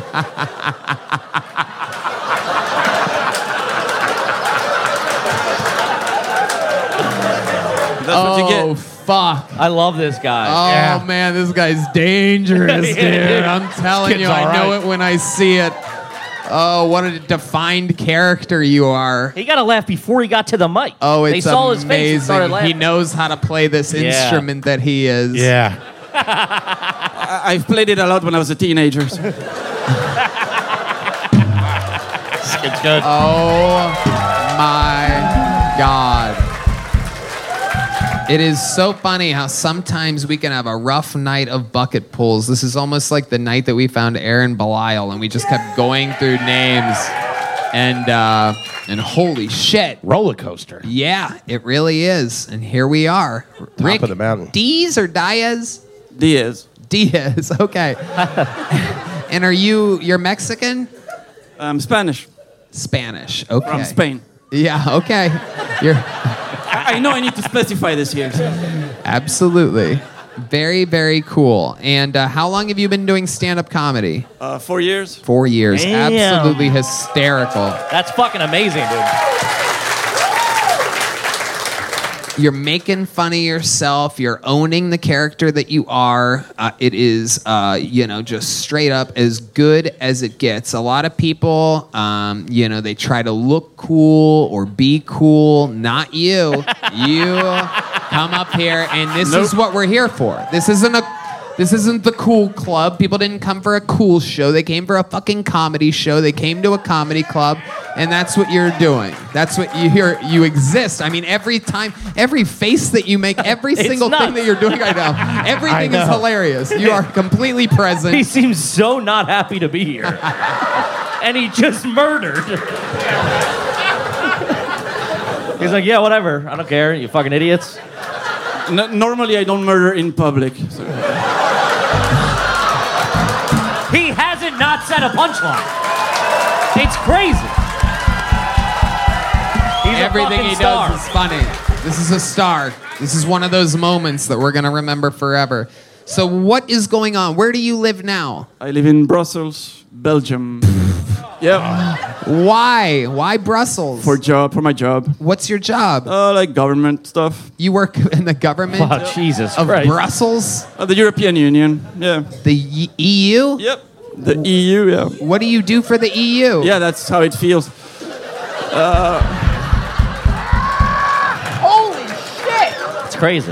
That's what you get. Fuck. I love this guy. Oh, man, this guy's dangerous, dude. I'm telling Kid's you, I all know right. it when I see it. Oh, what a defined character you are. He got to laugh before he got to the mic. Oh, it's they saw his face and started amazing. laughing. He knows how to play this Yeah. instrument that he is. Yeah. I've played it a lot when I was a teenager. It's good. Oh my God. It is so funny how sometimes we can have a rough night of bucket pulls. This is almost like the night that we found Aaron Belial and we just kept going through names. And holy shit. Roller coaster. Yeah, it really is. And here we are. Top of the mountain. Dees or Diaz? Diaz. Diaz, okay. And you're Mexican? Spanish. Spanish, okay. From Spain. Yeah, okay. You're I know I need to specify this here. absolutely very, very cool. And how long have you been doing stand-up comedy? 4 years. 4 years. Damn. Absolutely hysterical. That's fucking amazing, dude. You're making fun of yourself. You're owning the character that you are. It is, just straight up as good as it gets. A lot of people, they try to look cool or be cool. Not you. You come up here, and this is what we're here for. This isn't This isn't the cool club. People didn't come for a cool show. They came for a fucking comedy show. They came to a comedy club, and that's what you're doing. That's what you hear. You exist. I mean, every time, every face that you make, every single thing that you're doing right now, everything is hilarious. You are completely present. He seems so not happy to be here. And he just murdered. He's like, yeah, whatever. I don't care. You fucking idiots. Normally, I don't murder in public. So. He hasn't not said a punchline. It's crazy. He's Everything he star. does is funny. This is a star. This is one of those moments that we're going to remember forever. So what is going on? Where do you live now? I live in Brussels, Belgium. Yep. Why? Why Brussels? For my job. What's your job? Like government stuff. You work in the government Oh, Jesus of Christ. Brussels? The European Union, yeah. The EU? Yep. The EU, yeah. What do you do for the EU? Yeah, that's how it feels. Holy shit! It's crazy.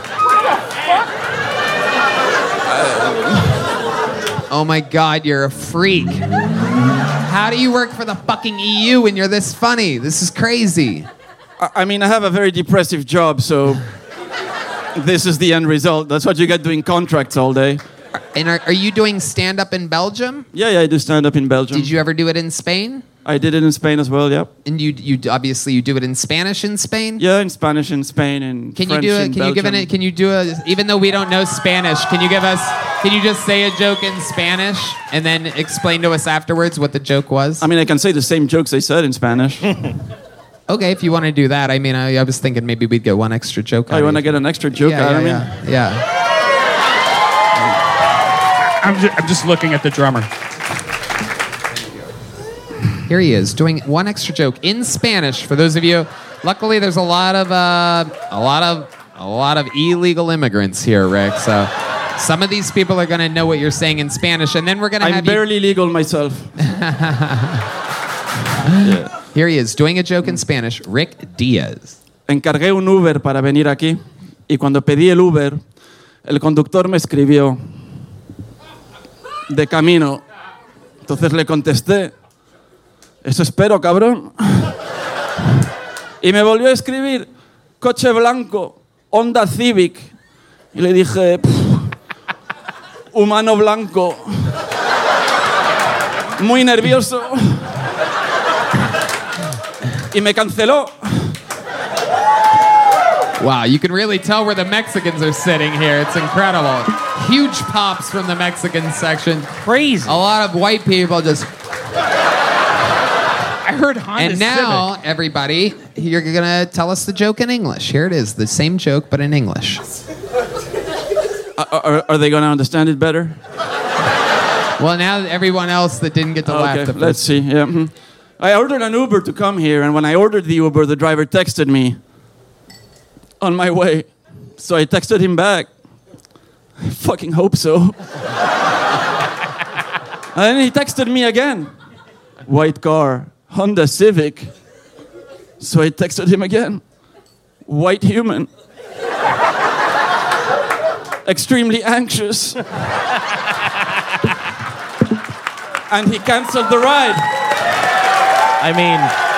Oh my God, you're a freak. How do you work for the fucking EU when you're this funny? This is crazy. I mean, I have a very depressive job, so this is the end result. That's what you get doing contracts all day. And are you doing stand-up in Belgium? Yeah, I do stand-up in Belgium. Did you ever do it in Spain? I did it in Spain as well, yeah. And you obviously you do it in Spanish in Spain? Yeah, in Spanish in Spain and Can French you do in it? Can you give Belgium. it? Can you do a? Even though we don't know Spanish, can you give us? Can you just say a joke in Spanish and then explain to us afterwards what the joke was? I mean, I can say the same jokes I said in Spanish. Okay, if you want to do that. I mean, I was thinking maybe we'd get one extra joke. Oh, you want to get an extra joke out of me? Yeah. I'm just looking at the drummer. Here he is doing one extra joke in Spanish for those of you. Luckily, there's a lot of illegal immigrants here, Rick. So some of these people are going to know what you're saying in Spanish, and then we're going to have I'm barely legal myself. Here he is doing a joke in Spanish. Rick Diaz. Encargué un Uber para venir aquí y cuando pedí el Uber, el conductor me escribió de camino. Entonces le contesté, eso espero, cabrón. Y me volvió a escribir, coche blanco, Honda Civic. Y le dije, humano blanco. Muy nervioso. Y me canceló. Wow, you can really tell where the Mexicans are sitting here. It's incredible. Huge pops from the Mexican section. Crazy. A lot of white people just... I heard Honda And now, Civic. everybody, you're going to tell us the joke in English. Here it is, the same joke, but in English. Are they going to understand it better? Well, now everyone else that didn't get to laugh the first... Let's see. Yeah. mhm. I ordered an Uber to come here, and when I ordered the Uber, the driver texted me on my way. So I texted him back. I fucking hope so. And then he texted me again. White car, Honda Civic. So I texted him again. White human. Extremely anxious. And he canceled the ride. I mean,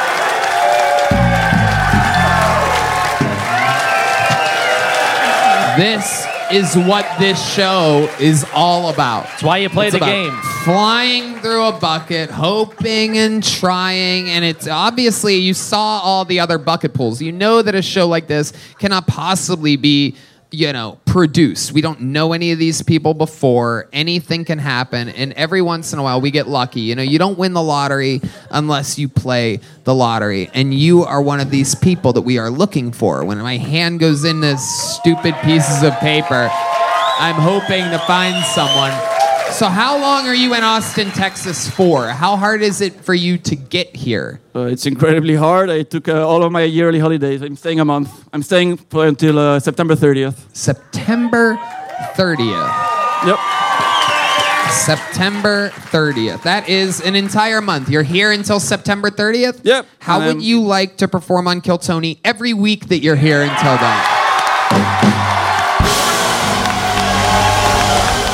This is what this show is all about. That's why you play the game. Flying through a bucket, hoping and trying, and it's obviously you saw all the other bucket pulls. You know that a show like this cannot possibly be, produced. We don't know any of these people before. Anything can happen, and every once in a while we get lucky. You don't win the lottery unless you play the lottery, and you are one of these people that we are looking for. When my hand goes into stupid pieces of paper, I'm hoping to find someone. So how long are you in Austin, Texas for? How hard is it for you to get here? It's incredibly hard. I took all of my yearly holidays. I'm staying a month. I'm staying until September 30th. September 30th. Yep. September 30th. That is an entire month. You're here until September 30th? Yep. How would you like to perform on Kill Tony every week that you're here until then?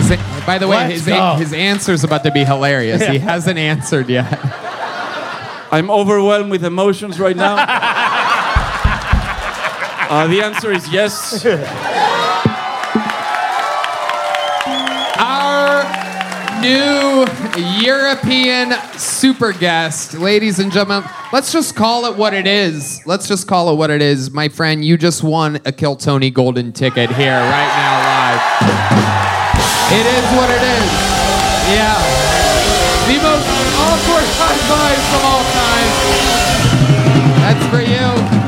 By the way, Let's go. his answer's about to be hilarious. He hasn't answered yet. I'm overwhelmed with emotions right now. The answer is yes. Our new European super guest, ladies and gentlemen, let's just call it what it is. Let's just call it what it is. My friend, you just won a Kill Tony golden ticket here right now live. It is what it is. Yeah. The most awkward high fives of all time. That's for you.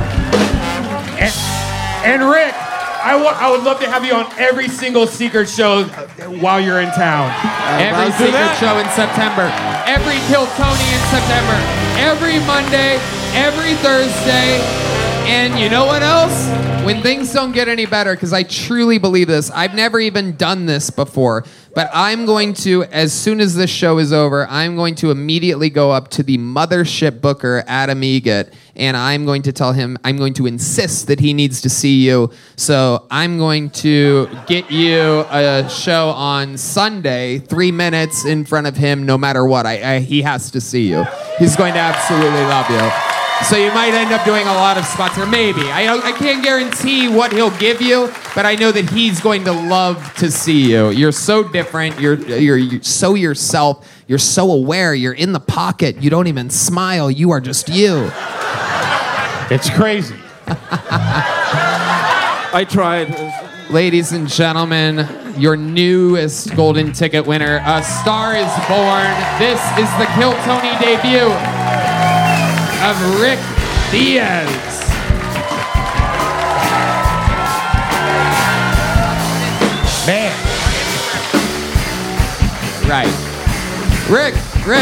And Rick, I would love to have you on every single secret show while you're in town. Every secret show in September. Every Kill Tony in September. Every Monday. Every Thursday. And you know what else? When things don't get any better, because I truly believe this, I've never even done this before, but I'm going to, as soon as this show is over, I'm going to immediately go up to the mothership booker, Adam Egget, and I'm going to tell him, I'm going to insist that he needs to see you. So I'm going to get you a show on Sunday, 3 minutes in front of him, no matter what. He has to see you. He's going to absolutely love you. So you might end up doing a lot of spots, or maybe. I can't guarantee what he'll give you, but I know that he's going to love to see you. You're so different. You're so yourself. You're so aware. You're in the pocket. You don't even smile. You are just you. It's crazy. I tried. Ladies and gentlemen, your newest golden ticket winner, A Star is Born. This is the Kill Tony debut of Rick Diaz. Man. Right. Rick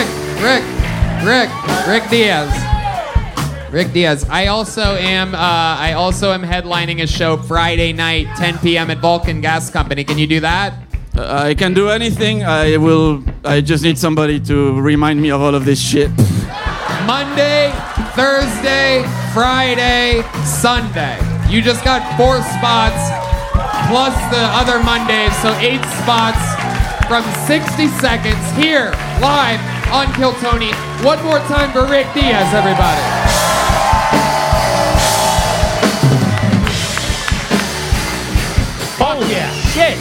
Diaz. Rick Diaz. I also am headlining a show Friday night, 10 p.m. at Vulcan Gas Company. Can you do that? I can do anything. I just need somebody to remind me of all of this shit. Monday, Thursday, Friday, Sunday. You just got 4 spots plus the other Mondays, so 8 spots from 60 seconds here live on Kill Tony. One more time for Rick Diaz, everybody. Oh yeah, shit.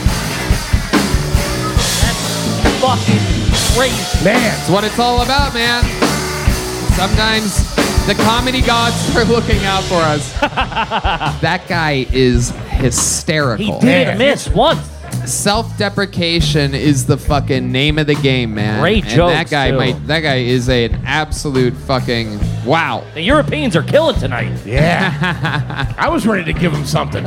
That's fucking crazy. Man. That's what it's all about, man. Sometimes the comedy gods are looking out for us. That guy is hysterical. He didn't miss once. Self-deprecation is the fucking name of the game, man. Great and jokes, that guy is an absolute fucking wow. The Europeans are killing tonight. Yeah. I was ready to give him something.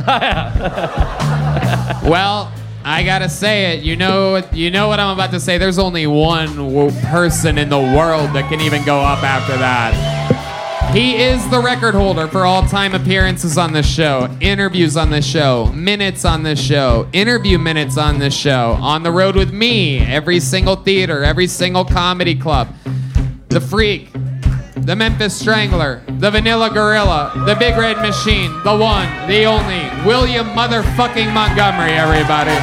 Well, I gotta say it. You know what I'm about to say. There's only one person in the world that can even go up after that. He is the record holder for all-time appearances on this show, interviews on this show, minutes on this show, interview minutes on this show, on the road with me, every single theater, every single comedy club. The Freak, the Memphis Strangler, the Vanilla Gorilla, the Big Red Machine, the one, the only, William motherfucking Montgomery, everybody.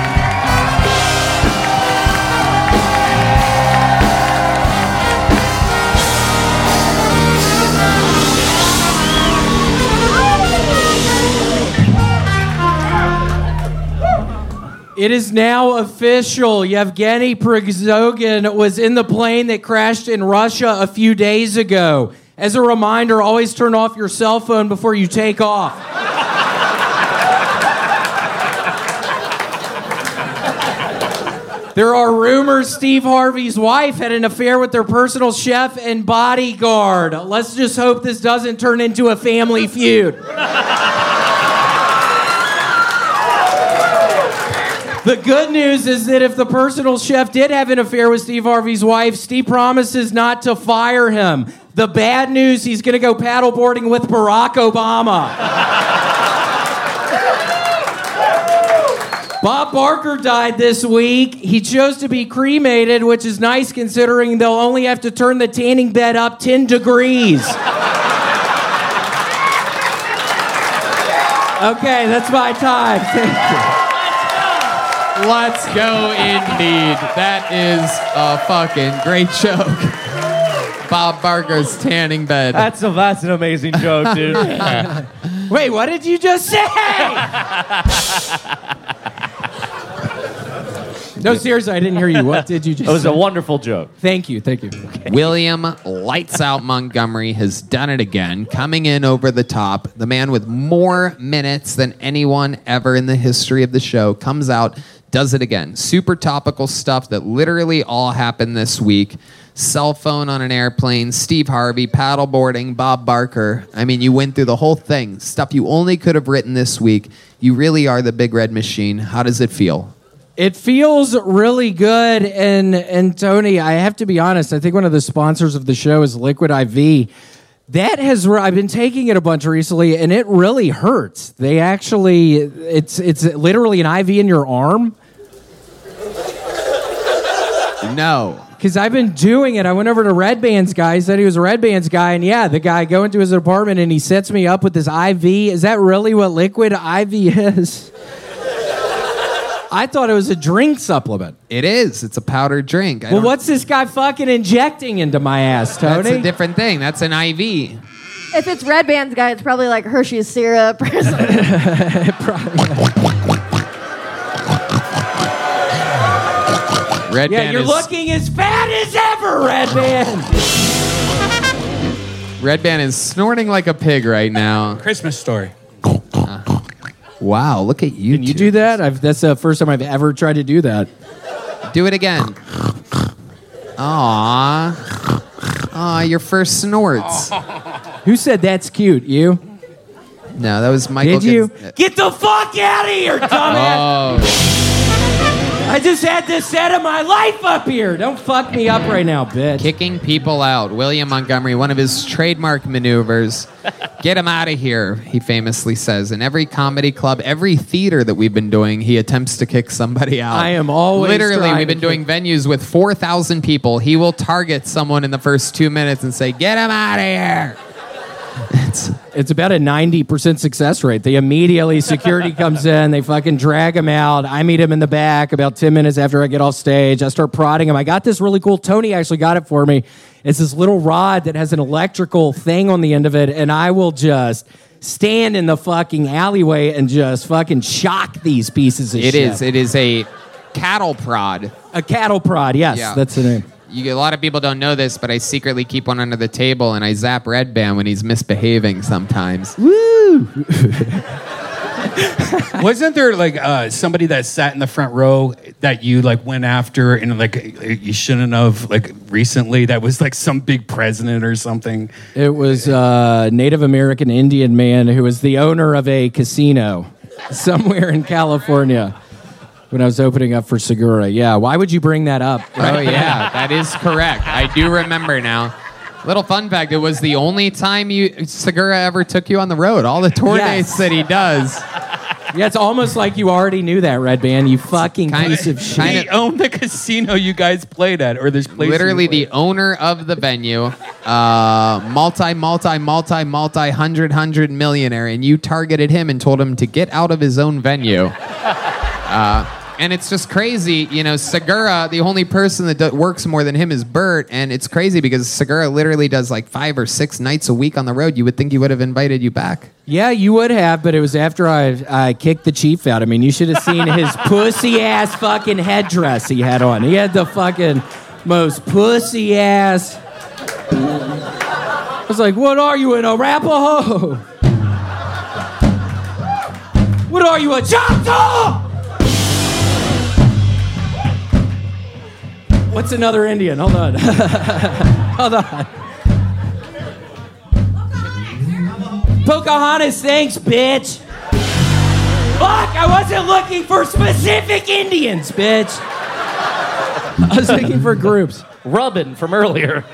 It is now official. Yevgeny Prigozhin was in the plane that crashed in Russia a few days ago. As a reminder, always turn off your cell phone before you take off. There are rumors Steve Harvey's wife had an affair with their personal chef and bodyguard. Let's just hope this doesn't turn into a family feud. The good news is that if the personal chef did have an affair with Steve Harvey's wife, Steve promises not to fire him. The bad news, he's going to go paddleboarding with Barack Obama. Bob Barker died this week. He chose to be cremated, which is nice considering they'll only have to turn the tanning bed up 10 degrees. Okay, that's my time. Thank you. Let's go, indeed. That is a fucking great joke. Bob Barker's tanning bed. That's an amazing joke, dude. Wait, what did you just say? No, seriously, I didn't hear you. What did you just say? It was a wonderful joke. Thank you. William Lights Out Montgomery has done it again, coming in over the top. The man with more minutes than anyone ever in the history of the show comes out, does it again. Super topical stuff that literally all happened this week. Cell phone on an airplane, Steve Harvey, paddleboarding, Bob Barker. I mean, you went through the whole thing. Stuff you only could have written this week. You really are the Big Red Machine. How does it feel? It feels really good, and Tony, I have to be honest. I think one of the sponsors of the show is Liquid IV. That has I've been taking it a bunch recently, and it really hurts. They actually, it's literally an IV in your arm. No. Because I've been doing it. I went over to Red Band's guy. He said he was a Red Band's guy. And yeah, the guy go into his apartment and he sets me up with this IV. Is that really what Liquid IV is? I thought it was a drink supplement. It is. It's a powdered drink. Well, what's this guy fucking injecting into my ass, Tony? That's a different thing. That's an IV. If it's Red Band's guy, it's probably like Hershey's syrup or something. Red Band you're is, looking as fat as ever, Red Band. Red Band is snorting like a pig right now. Christmas Story. Wow, look at you. Can you do that? That's the first time I've ever tried to do that. Do it again. Aw, your first snorts. Who said that's cute? You? No, that was Michael. Did you? Get the fuck out of here, dumbass! Oh. I just had this set of my life up here. Don't fuck me up right now, bitch. Kicking people out. William Montgomery, one of his trademark maneuvers. Get him out of here, he famously says. In every comedy club, every theater that we've been doing, he attempts to kick somebody out. I am always Literally, we've been doing venues with 4,000 people. He will target someone in the first 2 minutes and say, get him out of here. It's about a 90% success rate. They immediately, security comes in, they fucking drag him out. I meet him in the back about 10 minutes after I get off stage. I start prodding him. I got this really cool, Tony actually got it for me. It's this little rod that has an electrical thing on the end of it, and I will just stand in the fucking alleyway and just fucking shock these pieces of shit. It is a cattle prod. A cattle prod, yes, Yeah. that's the name. A lot of people don't know this, but I secretly keep one under the table and I zap Red Band when he's misbehaving sometimes. Woo! Wasn't there like somebody that sat in the front row that you like went after and like you shouldn't have like recently? That was like some big president or something. It was a Native American Indian man who was the owner of a casino somewhere in California. When I was opening up for Segura. Yeah, why would you bring that up? Oh, yeah, that is correct. I do remember now. Little fun fact, it was the only time Segura ever took you on the road. All the tour dates that he does. Yeah, it's almost like you already knew that, Red Band, you fucking piece of shit. He owned the casino you guys played at, or this place. Literally the owner of the venue, multi hundred millionaire, and you targeted him and told him to get out of his own venue. And it's just crazy, you know, Segura, the only person that works more than him is Bert, and it's crazy because Segura literally does like 5 or 6 nights a week on the road. You would think he would have invited you back. Yeah, you would have, but it was after I kicked the chief out. I mean, you should have seen his pussy-ass fucking headdress he had on. He had the fucking most pussy-ass... I was like, what are you, an Arapaho? What are you, a Choctaw? What's another Indian? Hold on. Hold on. Pocahontas, thanks, bitch. Fuck, I wasn't looking for specific Indians, bitch. I was looking for groups. Rubbin from earlier.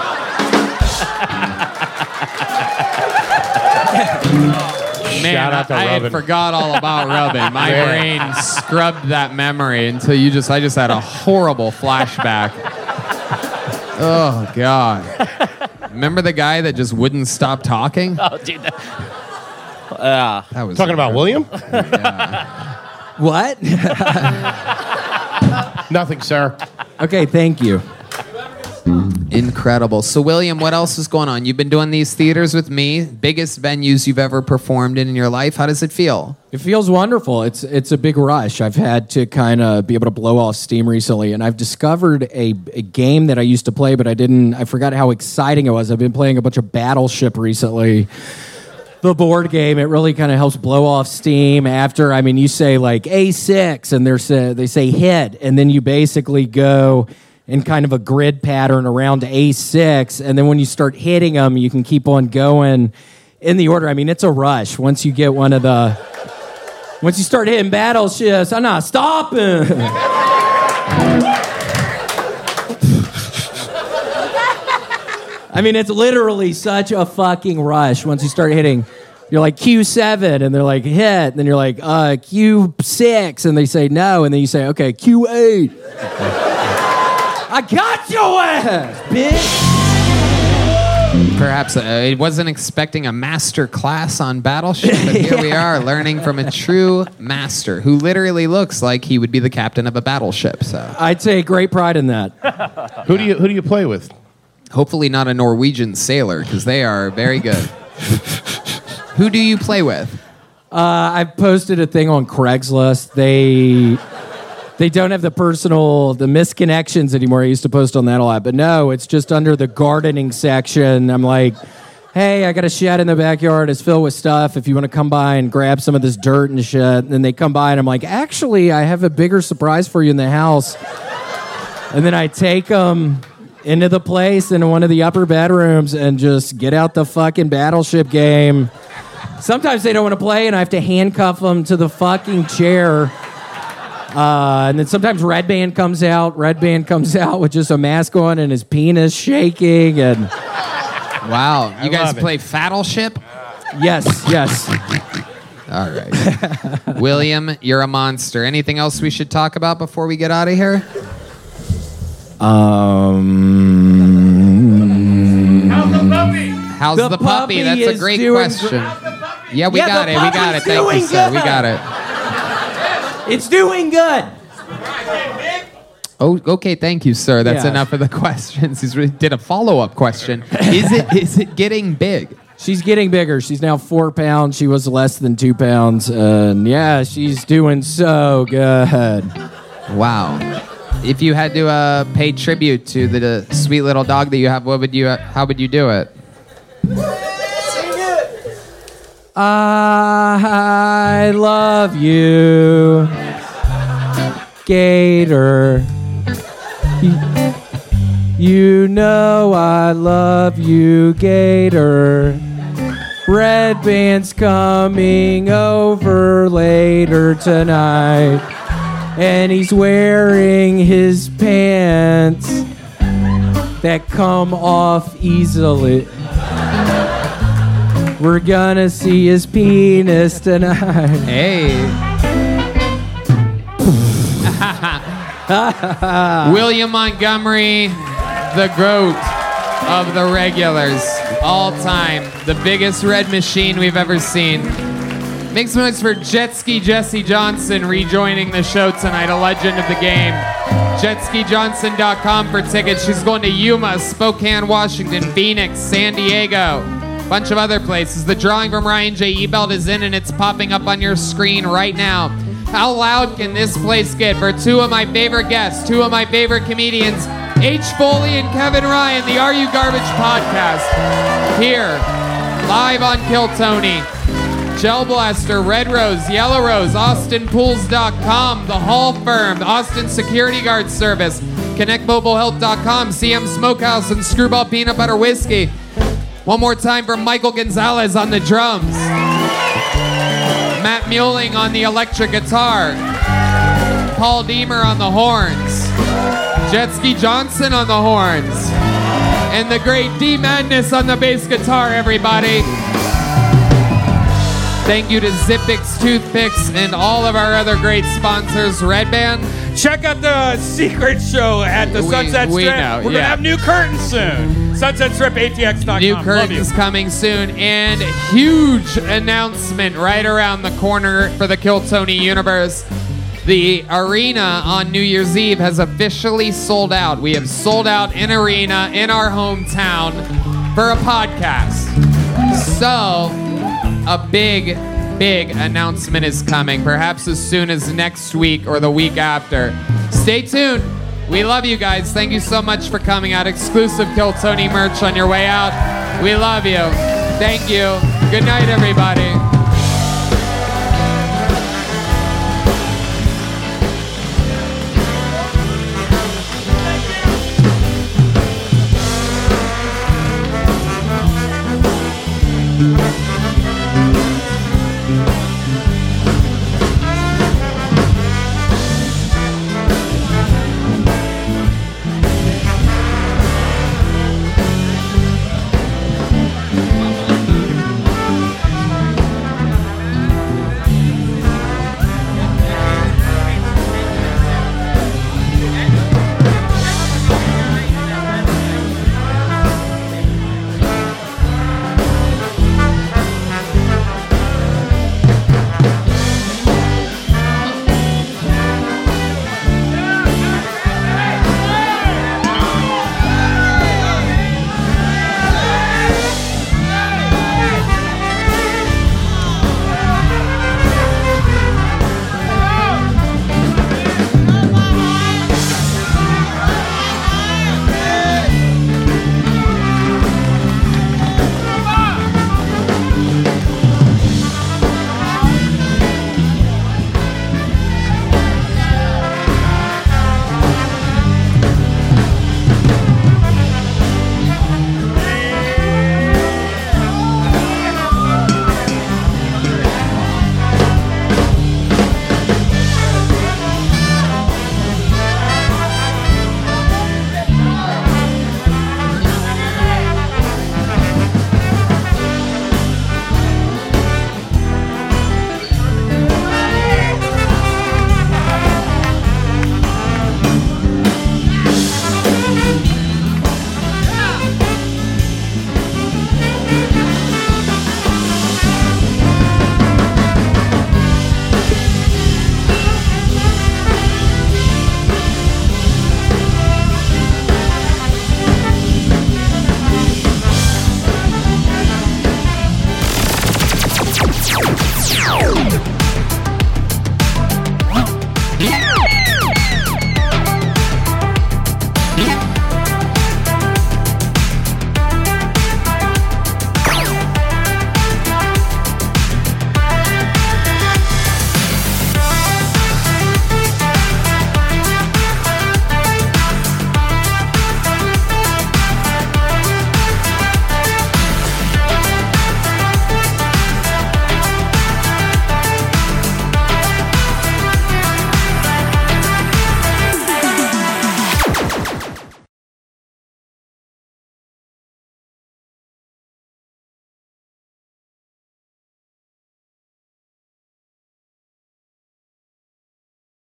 Man, Shout out to I Robin. had forgot all about Robin. My brain scrubbed that memory until I just had a horrible flashback. Oh, God. Remember the guy that just wouldn't stop talking? Oh, dude. That was Talking about William? Yeah. What? Nothing, sir. Okay, thank you. Incredible. So, William, what else is going on? You've been doing these theaters with me, biggest venues you've ever performed in your life. How does it feel? It feels wonderful. It's a big rush. I've had to kind of be able to blow off steam recently, and I've discovered a game that I used to play, but I forgot how exciting it was. I've been playing a bunch of Battleship recently. The board game, it really kind of helps blow off steam after, you say like A6, and they say hit, and then you basically go in kind of a grid pattern around A6, and then when you start hitting them, you can keep on going in the order. It's a rush. Once you get once you start hitting battleships, I'm not stopping. It's literally such a fucking rush once you start hitting. You're like Q7, and they're like hit, and then you're like Q6, and they say no, and then you say okay Q8. I got your ass, bitch. Perhaps I wasn't expecting a master class on Battleship, but here we are learning from a true master who literally looks like he would be the captain of a battleship. So I take great pride in that. Who do you play with? Hopefully not a Norwegian sailor, because they are very good. Who do you play with? I posted a thing on Craigslist. They don't have the misconnections anymore. I used to post on that a lot. But no, it's just under the gardening section. I'm like, hey, I got a shed in the backyard. It's filled with stuff. If you want to come by and grab some of this dirt and shit. And then they come by and I'm like, actually, I have a bigger surprise for you in the house. And then I take them into the place in one of the upper bedrooms and just get out the fucking Battleship game. Sometimes they don't want to play and I have to handcuff them to the fucking chair. And then sometimes Red Band comes out with just a mask on and his penis shaking. And wow, you guys play Battleship? Yes. All right. William, you're a monster. Anything else we should talk about before we get out of here? How's the puppy? That's a great question. Yeah, we got it. Thank you, sir. We got it. It's doing good. Oh, okay. Thank you, sir. That's enough of the questions. He did a follow-up question. Is it getting big? She's getting bigger. She's now 4 pounds. She was less than 2 pounds. And she's doing so good. Wow. If you had to pay tribute to the sweet little dog that you have, how would you do it? I love you, Gator. You know I love you, Gator. Red Band's coming over later tonight, and he's wearing his pants that come off easily. We're gonna see his penis tonight. Hey. William Montgomery, the GOAT of the regulars. All time. The biggest red machine we've ever seen. Make some noise for Jet Ski Jesse Johnson rejoining the show tonight, a legend of the game. JetSkiJohnson.com for tickets. She's going to Yuma, Spokane, Washington, Phoenix, San Diego. Bunch of other places. The drawing from Ryan J. Ebelt is in and it's popping up on your screen right now. How loud can this place get for two of my favorite guests, two of my favorite comedians, H. Foley and Kevin Ryan, the Are You Garbage podcast. Here, live on Kill Tony. Gel Blaster, Red Rose, Yellow Rose, AustinPools.com, The Hall Firm, Austin Security Guard Service, ConnectMobileHealth.com, CM Smokehouse, and Screwball Peanut Butter Whiskey. One more time for Michael Gonzalez on the drums. Matt Muelling on the electric guitar. Paul Deemer on the horns. Jet Ski Johnson on the horns. And the great D Madness on the bass guitar, everybody. Thank you to Zippix Toothpicks and all of our other great sponsors. Red Band. Check out the secret show at the Sunset Strip. We're going to have new curtains soon. SunsetStripATX.com. New curtains coming soon. And huge announcement right around the corner for the Kill Tony universe. The arena on New Year's Eve has officially sold out. We have sold out an arena in our hometown for a podcast. So, a big announcement is coming, perhaps as soon as next week or the week after. Stay tuned. We love you guys. Thank you so much for coming out. Exclusive Kill Tony merch on your way out. We love you. Thank you. Good night, everybody.